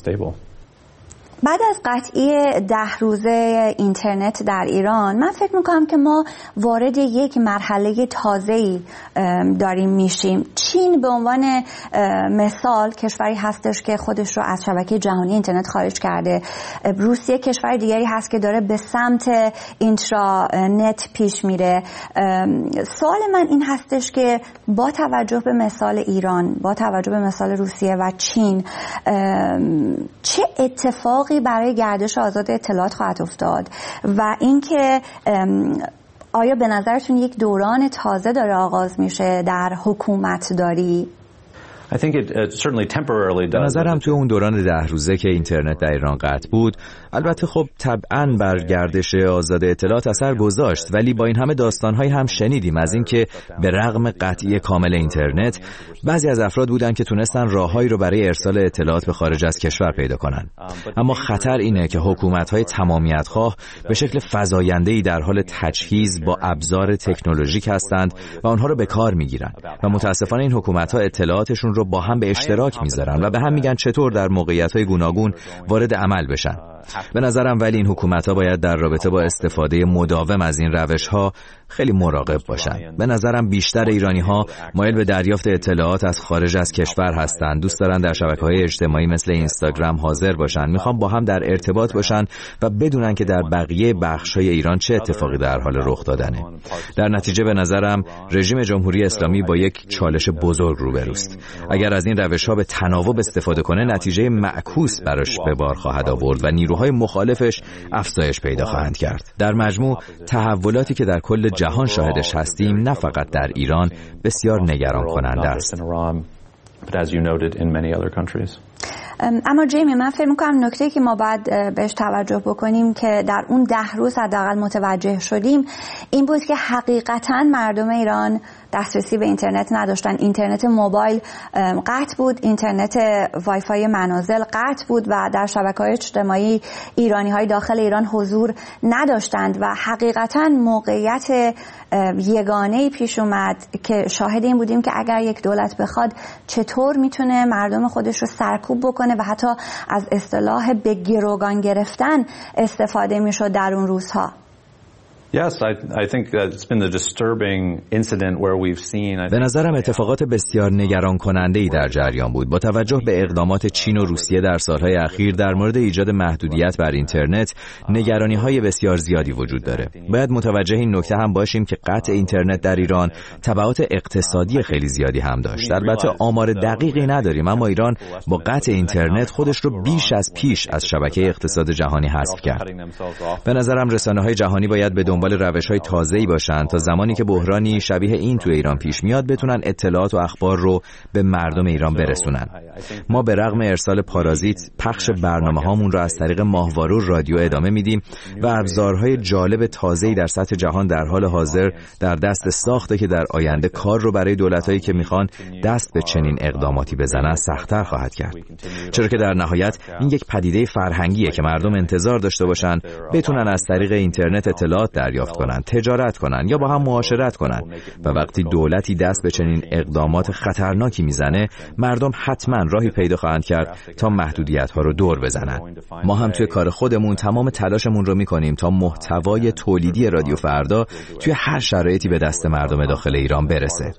بعد از قطعی ده روزه اینترنت در ایران من فکر میکنم که ما وارد یک مرحله تازه‌ای داریم میشیم. چین به عنوان مثال کشوری هستش که خودش رو از شبکه جهانی اینترنت خارج کرده. روسیه کشور دیگری هست که داره به سمت اینترنت پیش میره. سوال من این هستش که با توجه به مثال ایران، با توجه به مثال روسیه و چین، چه اتفاق برای گردش آزاد اطلاعات خواهد افتاد و اینکه آیا به نظرتون یک دوران تازه داره آغاز میشه در حکومت داری؟ I think it, it certainly temporarily does. به نظرم توی اون دوران ده روزه که اینترنت در ایران قطع بود، البته خب طبعاً بر گردش آزاد اطلاعات اثر گذاشت، ولی با این همه داستان‌هایی هم شنیدیم از اینکه به رغم قطعی کامل اینترنت بعضی از افراد بودن که تونستن راههایی رو برای ارسال اطلاعات به خارج از کشور پیدا کنن. اما خطر اینه که حکومت‌های تمامیت‌خواه به شکل فزاینده‌ای در حال تجهیز با ابزار تکنولوژیک هستند و آنها رو به کار می‌گیرن و متأسفانه این حکومت‌ها اطلاعاتشون رو با هم به اشتراک می‌ذارن و به هم میگن چطور در موقعیت‌های گوناگون وارد عمل بشن. به نظرم ولی این حکومت‌ها باید در رابطه با استفاده مداوم از این روش‌ها خیلی مراقب باشن. به نظرم بیشتر ایرانی‌ها مایل به دریافت اطلاعات از خارج از کشور هستند. دوست دارن در شبکه‌های اجتماعی مثل اینستاگرام حاضر باشن. میخوان با هم در ارتباط باشن و بدونن که در بقیه بخش‌های ایران چه اتفاقی در حال رخ دادنه. در نتیجه به نظرم رژیم جمهوری اسلامی با یک چالش بزرگ روبروست. اگر از این روش‌ها به تناوب استفاده کنه، نتیجه معکوس براش به بار خواهد آورد و نیروهای مخالفش افزایش پیدا خواهند کرد. در مجموع تحولاتی که در کل جهان شاهدش هستیم، نه فقط در ایران، بسیار نگران کننده است. اما جیمی، من فکر می‌کنم نکته‌ای که ما باید بهش توجه بکنیم که در اون ده روز حداقل متوجه شدیم این بود که حقیقتاً مردم ایران دسترسی به اینترنت نداشتن. اینترنت موبایل قطع بود، اینترنت وای فای منازل قطع بود و در شبکه‌های اجتماعی ایرانی‌های داخل ایران حضور نداشتند و حقیقتاً موقعیت یگانه‌ای پیش اومد که شاهد این بودیم که اگر یک دولت بخواد چطور میتونه مردم خودش رو سرکوب بکنه و حتی از اصطلاح به گروگان گرفتن استفاده میشد در اون روزها. به نظرم اتفاقات بسیار نگران کننده ای در جریان بود. با توجه به اقدامات چین و روسیه در سالهای اخیر در مورد ایجاد محدودیت بر اینترنت، نگرانی های بسیار زیادی وجود داره. باید متوجه این نکته هم باشیم که قطع اینترنت در ایران تبعات اقتصادی خیلی زیادی هم داشت. البته آمار دقیقی نداریم، اما ایران با قطع اینترنت خودش رو بیش از پیش از شبکه اقتصاد جهانی حذف کرد. به نظرم رسانه‌های جهانی باید به دنبال روش‌های تازه‌ای باشن تا زمانی که بحرانی شبیه این تو ایران پیش میاد بتونن اطلاعات و اخبار رو به مردم ایران برسونن. ما به رغم ارسال پارازیت پخش برنامه‌هامون رو از طریق ماهواره و رادیو ادامه میدیم و ابزارهای جالب تازه‌ای در سطح جهان در حال حاضر در دست ساخته که در آینده کار رو برای دولت‌هایی که میخوان دست به چنین اقداماتی بزنن سخت‌تر خواهد کرد. چرا که در نهایت این یک پدیده فرهنگیه که مردم انتظار داشته باشن بتونن از طریق اینترنت اطلاعات دریافت کنن، تجارت کنن یا با هم معاشرت کنن و وقتی دولتی دست به چنین اقدامات خطرناکی میزنه، مردم حتما راهی پیدا خواهند کرد تا محدودیت‌ها رو دور بزنن. ما هم توی کار خودمون تمام تلاشمون رو میکنیم تا محتوای تولیدی رادیو فردا توی هر شرایطی به دست مردم داخل ایران برسه.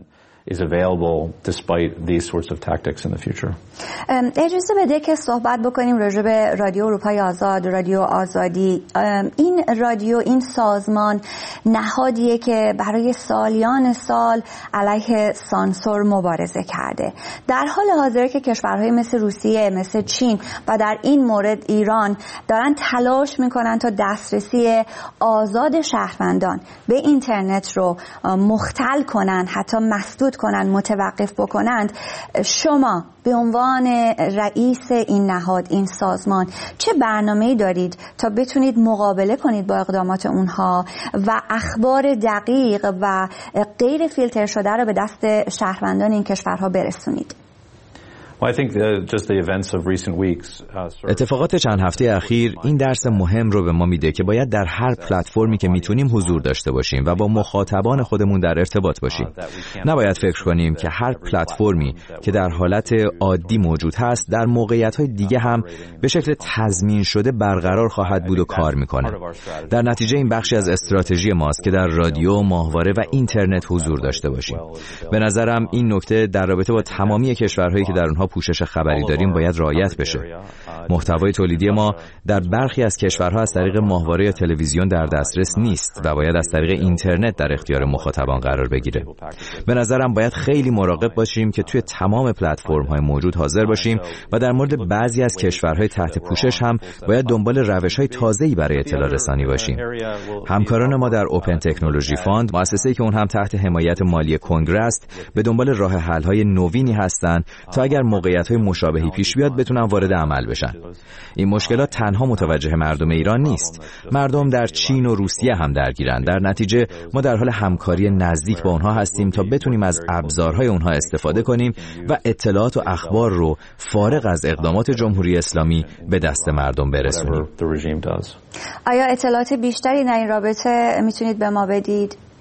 is available despite these sorts of tactics in the future. اجازه بده که صحبت بکنیم راجع به رادیو اروپای آزاد، رادیو آزادی. این رادیو، این سازمان نهادیه که برای سالیان سال علیه سانسور مبارزه کرده. در حال حاضر که کشورهای مثل روسیه، مثل چین و در این مورد ایران دارن تلاش میکنن تا دسترسی آزاد شهروندان به اینترنت رو مختل کنن، حتی مسدود کنن، متوقف بکنند. شما به عنوان رئیس این نهاد، این سازمان، چه برنامه‌ای دارید تا بتونید مقابله کنید با اقدامات اونها و اخبار دقیق و غیر فیلتر شده رو به دست شهروندان این کشورها برسونید؟ اتفاقات چند هفته اخیر این درس مهم رو به ما میده که باید در هر پلتفرمی که میتونیم حضور داشته باشیم و با مخاطبان خودمون در ارتباط باشیم. نباید فکر کنیم که هر پلتفرمی که در حالت عادی موجود هست در موقعیت‌های دیگه هم به شکل تضمین شده برقرار خواهد بود و کار میکنه. در نتیجه این بخشی از استراتژی ماست که در رادیو، ماهواره و اینترنت حضور داشته باشیم. به نظرم این نکته در رابطه با تمامی کشورهایی که در اونها پوشش خبری داریم باید رعایت بشه. محتوای تولیدی ما در برخی از کشورها از طریق ماهواره یا تلویزیون در دسترس نیست و باید از طریق اینترنت در اختیار مخاطبان قرار بگیره. به نظرم باید خیلی مراقب باشیم که توی تمام پلتفرم‌های موجود حاضر باشیم و در مورد بعضی از کشورهای تحت پوشش هم باید دنبال روش‌های تازه‌ای برای اطلاع رسانی باشیم. همکاران ما در اوپن تکنولوژی فاند، مؤسسه‌ای که اون هم تحت حمایت مالی کنگره است، به دنبال راه حل‌های نوینی هستند تا اگر موقعیت‌های مشابهی پیش بیاد بتونن وارد عمل بشن. این مشکلات تنها متوجه مردم ایران نیست. مردم در چین و روسیه هم درگیرن. در نتیجه ما در حال همکاری نزدیک با اونها هستیم تا بتونیم از ابزارهای اونها استفاده کنیم و اطلاعات و اخبار رو فارغ از اقدامات جمهوری اسلامی به دست مردم برسونیم. آیا اطلاعات بیشتری در این رابطه میتونید به ما بدید؟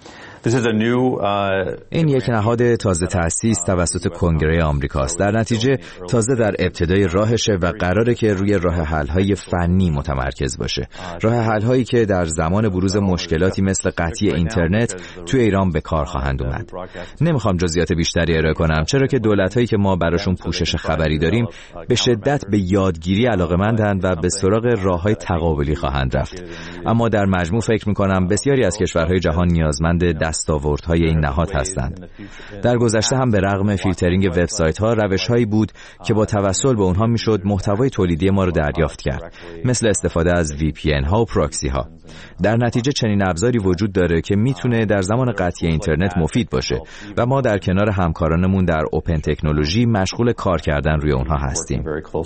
این یک نهاد تازه تأسیس توسط کنگره آمریکاست. در نتیجه تازه در ابتدای راهشه و قراره که روی راه حل‌های فنی متمرکز باشه. راه حل‌هایی که در زمان بروز مشکلاتی مثل قطعی اینترنت توی ایران به کار خواهند اومد. نمیخوام جزئیات بیشتری ارائه کنم چرا که دولت‌هایی که ما براشون پوشش خبری داریم به شدت به یادگیری علاقه‌مندند و به سراغ راه‌های تقابلی خواهند رفت. اما در مجموع فکر می‌کنم بسیاری از کشورهای جهان نیازمند دستاوردهای این نهاد هستند. در گذشته هم به رغم فیلترینگ وبسایت‌ها روش‌هایی بود که با توسل به اونها میشد محتوای تولیدی ما رو دریافت کرد، مثل استفاده از وی پی ان ها و پراکسی ها. در نتیجه چنین ابزاری وجود داره که میتونه در زمان قطعی اینترنت مفید باشه و ما در کنار همکارانمون در اوپن تکنولوژی مشغول کار کردن روی اونها هستیم.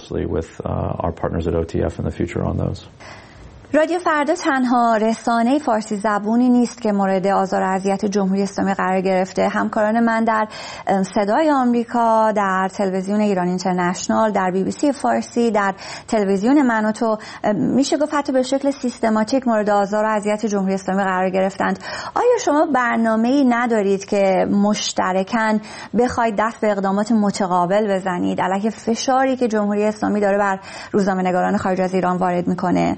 رادیو فردا تنها رسانه فارسی زبونی نیست که مورد آزار و اذیت جمهوری اسلامی قرار گرفته. همکاران من در صدای آمریکا، در تلویزیون ایران اینترنشنال، در بی بی سی فارسی، در تلویزیون من و تو میشه گفت حتی به شکل سیستماتیک مورد آزار و اذیت جمهوری اسلامی قرار گرفتند. آیا شما برنامه‌ای ندارید که مشترکاً بخواید دست به اقدامات متقابل بزنید علیه فشاری که جمهوری اسلامی داره بر روزنامه‌نگاران خارج از ایران وارد میکنه؟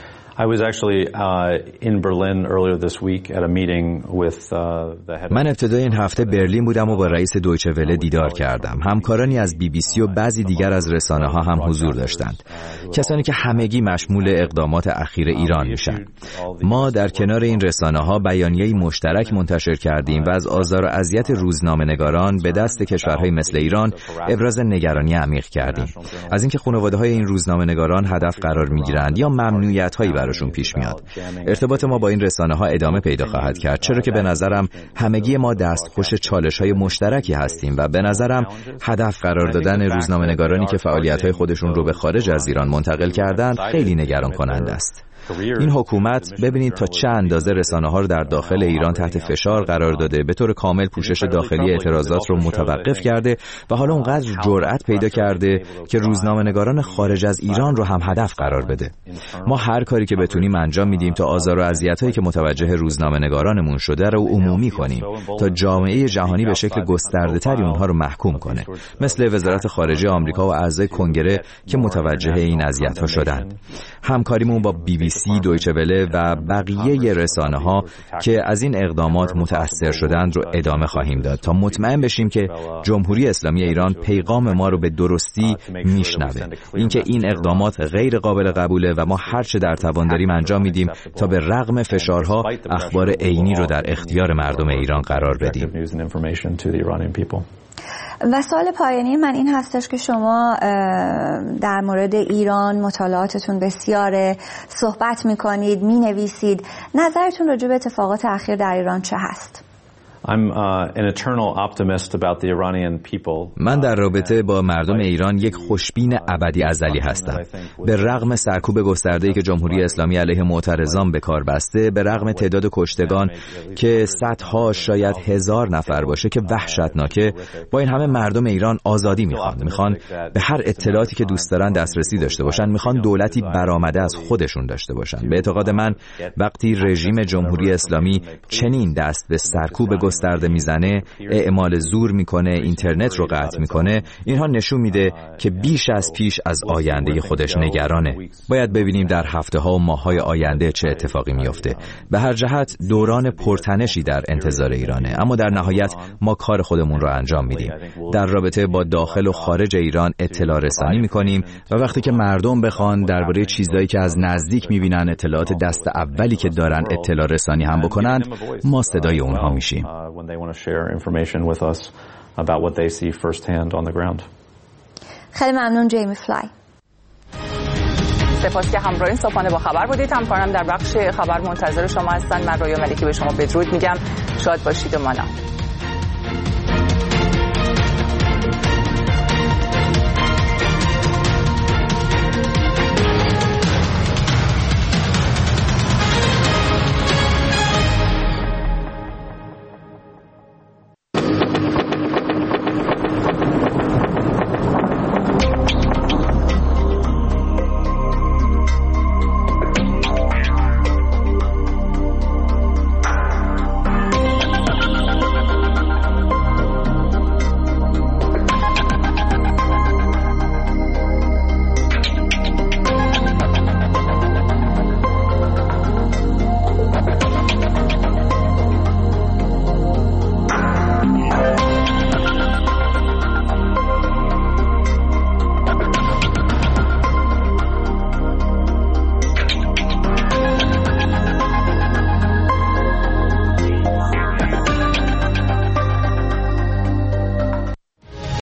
من ابتدای این هفته برلین بودم و با رئیس دویچه وله دیدار کردم. همکارانی از بی بی سی و بعضی دیگر از رسانه ها هم حضور داشتند. کسانی که همگی مشمول اقدامات اخیر ایران میشن. ما در کنار این رسانه ها بیانیه‌ای مشترک منتشر کردیم و از آزار و اذیت روزنامه‌نگاران به دست کشورهای مثل ایران ابراز نگرانی عمیق کردیم. از اینکه خانواده‌های این روزنامه‌نگاران هدف قرار میگیرند یا ممنوعیت‌هایی براشون پیش میاد. ارتباط ما با این رسانه ها ادامه پیدا خواهد کرد، چرا که به نظرم همگی ما دستخوش چالش‌های مشترکی هستیم و به نظرم هدف قرار دادن روزنامه‌نگارانی که فعالیت‌های خودشون رو به خارج از ایران منتقل کردند خیلی نگران کننده است. این حکومت ببینید تا چه اندازه رسانه‌ها رو در داخل ایران تحت فشار قرار داده، به طور کامل پوشش داخلی اعتراضات رو متوقف کرده و حالا اونقدر جرأت پیدا کرده که روزنامه‌نگاران خارج از ایران رو هم هدف قرار بده. ما هر کاری که بتونیم انجام میدیم تا آزار و اذیت‌هایی که متوجه روزنامه‌نگارانمون شده رو عمومی کنیم تا جامعه جهانی به شکل گسترده‌تری اونها رو محکوم کنه، مثل وزارت خارجه آمریکا و اعضای کنگره که متوجه این اذیت‌ها شدند. همکاریمون با بی بی سی، دویچه وله و بقیه رسانه‌ها که از این اقدامات متأثر شدند رو ادامه خواهیم داد تا مطمئن بشیم که جمهوری اسلامی ایران پیغام ما رو به درستی میشنوه. اینکه این اقدامات غیر قابل قبوله و ما هر چه در توان داریم انجام میدیم تا به رغم فشارها اخبار عینی رو در اختیار مردم ایران قرار بدیم. و سوال پایانی من این هستش که شما در مورد ایران مطالعاتتون بسیاره، صحبت میکنید، مینویسید. نظرتون راجع به اتفاقات اخیر در ایران چه هست؟ من در رابطه با مردم ایران یک خوشبین ابدی ازلی هستم. به رغم سرکوب گسترده‌ای که جمهوری اسلامی علیه معترضان به کار بسته، به رغم تعداد کشتگان که صدها شاید هزار نفر باشه که وحشتناکه، با این همه مردم ایران آزادی میخوان. میخوان به هر اطلاعاتی که دوست دارن دسترسی داشته باشن. میخوان دولتی برآمده از خودشون داشته باشن. به اعتقاد من وقتی رژیم جمهوری اسلامی چنین دست به سرکوب گسترده میزنه، اعمال زور میکنه، اینترنت رو قطع میکنه، اینها نشون میده که بیش از پیش از آینده خودش نگرانه. باید ببینیم در هفته ها و ماه های آینده چه اتفاقی میفته. به هر جهت دوران پرتنشی در انتظار ایرانه، اما در نهایت ما کار خودمون رو انجام میدیم. در رابطه با داخل و خارج ایران اطلاع رسانی میکنیم و وقتی که مردم بخوان درباره چیزایی که از نزدیک میبینن، اطلاعات دست اولی که دارن اطلاع رسانی هم بکنند، ما صدای اونها میشیم. when they want to share information with us about what they see firsthand on the ground. خیلی ممنون جیمی فلای. سپاس که همراه این صبحانه با خبر بودید. همکارم در بخش خبر منتظر شما هستن. من رویا ملکی به شما بدرود میگم. شاد باشید و مانا.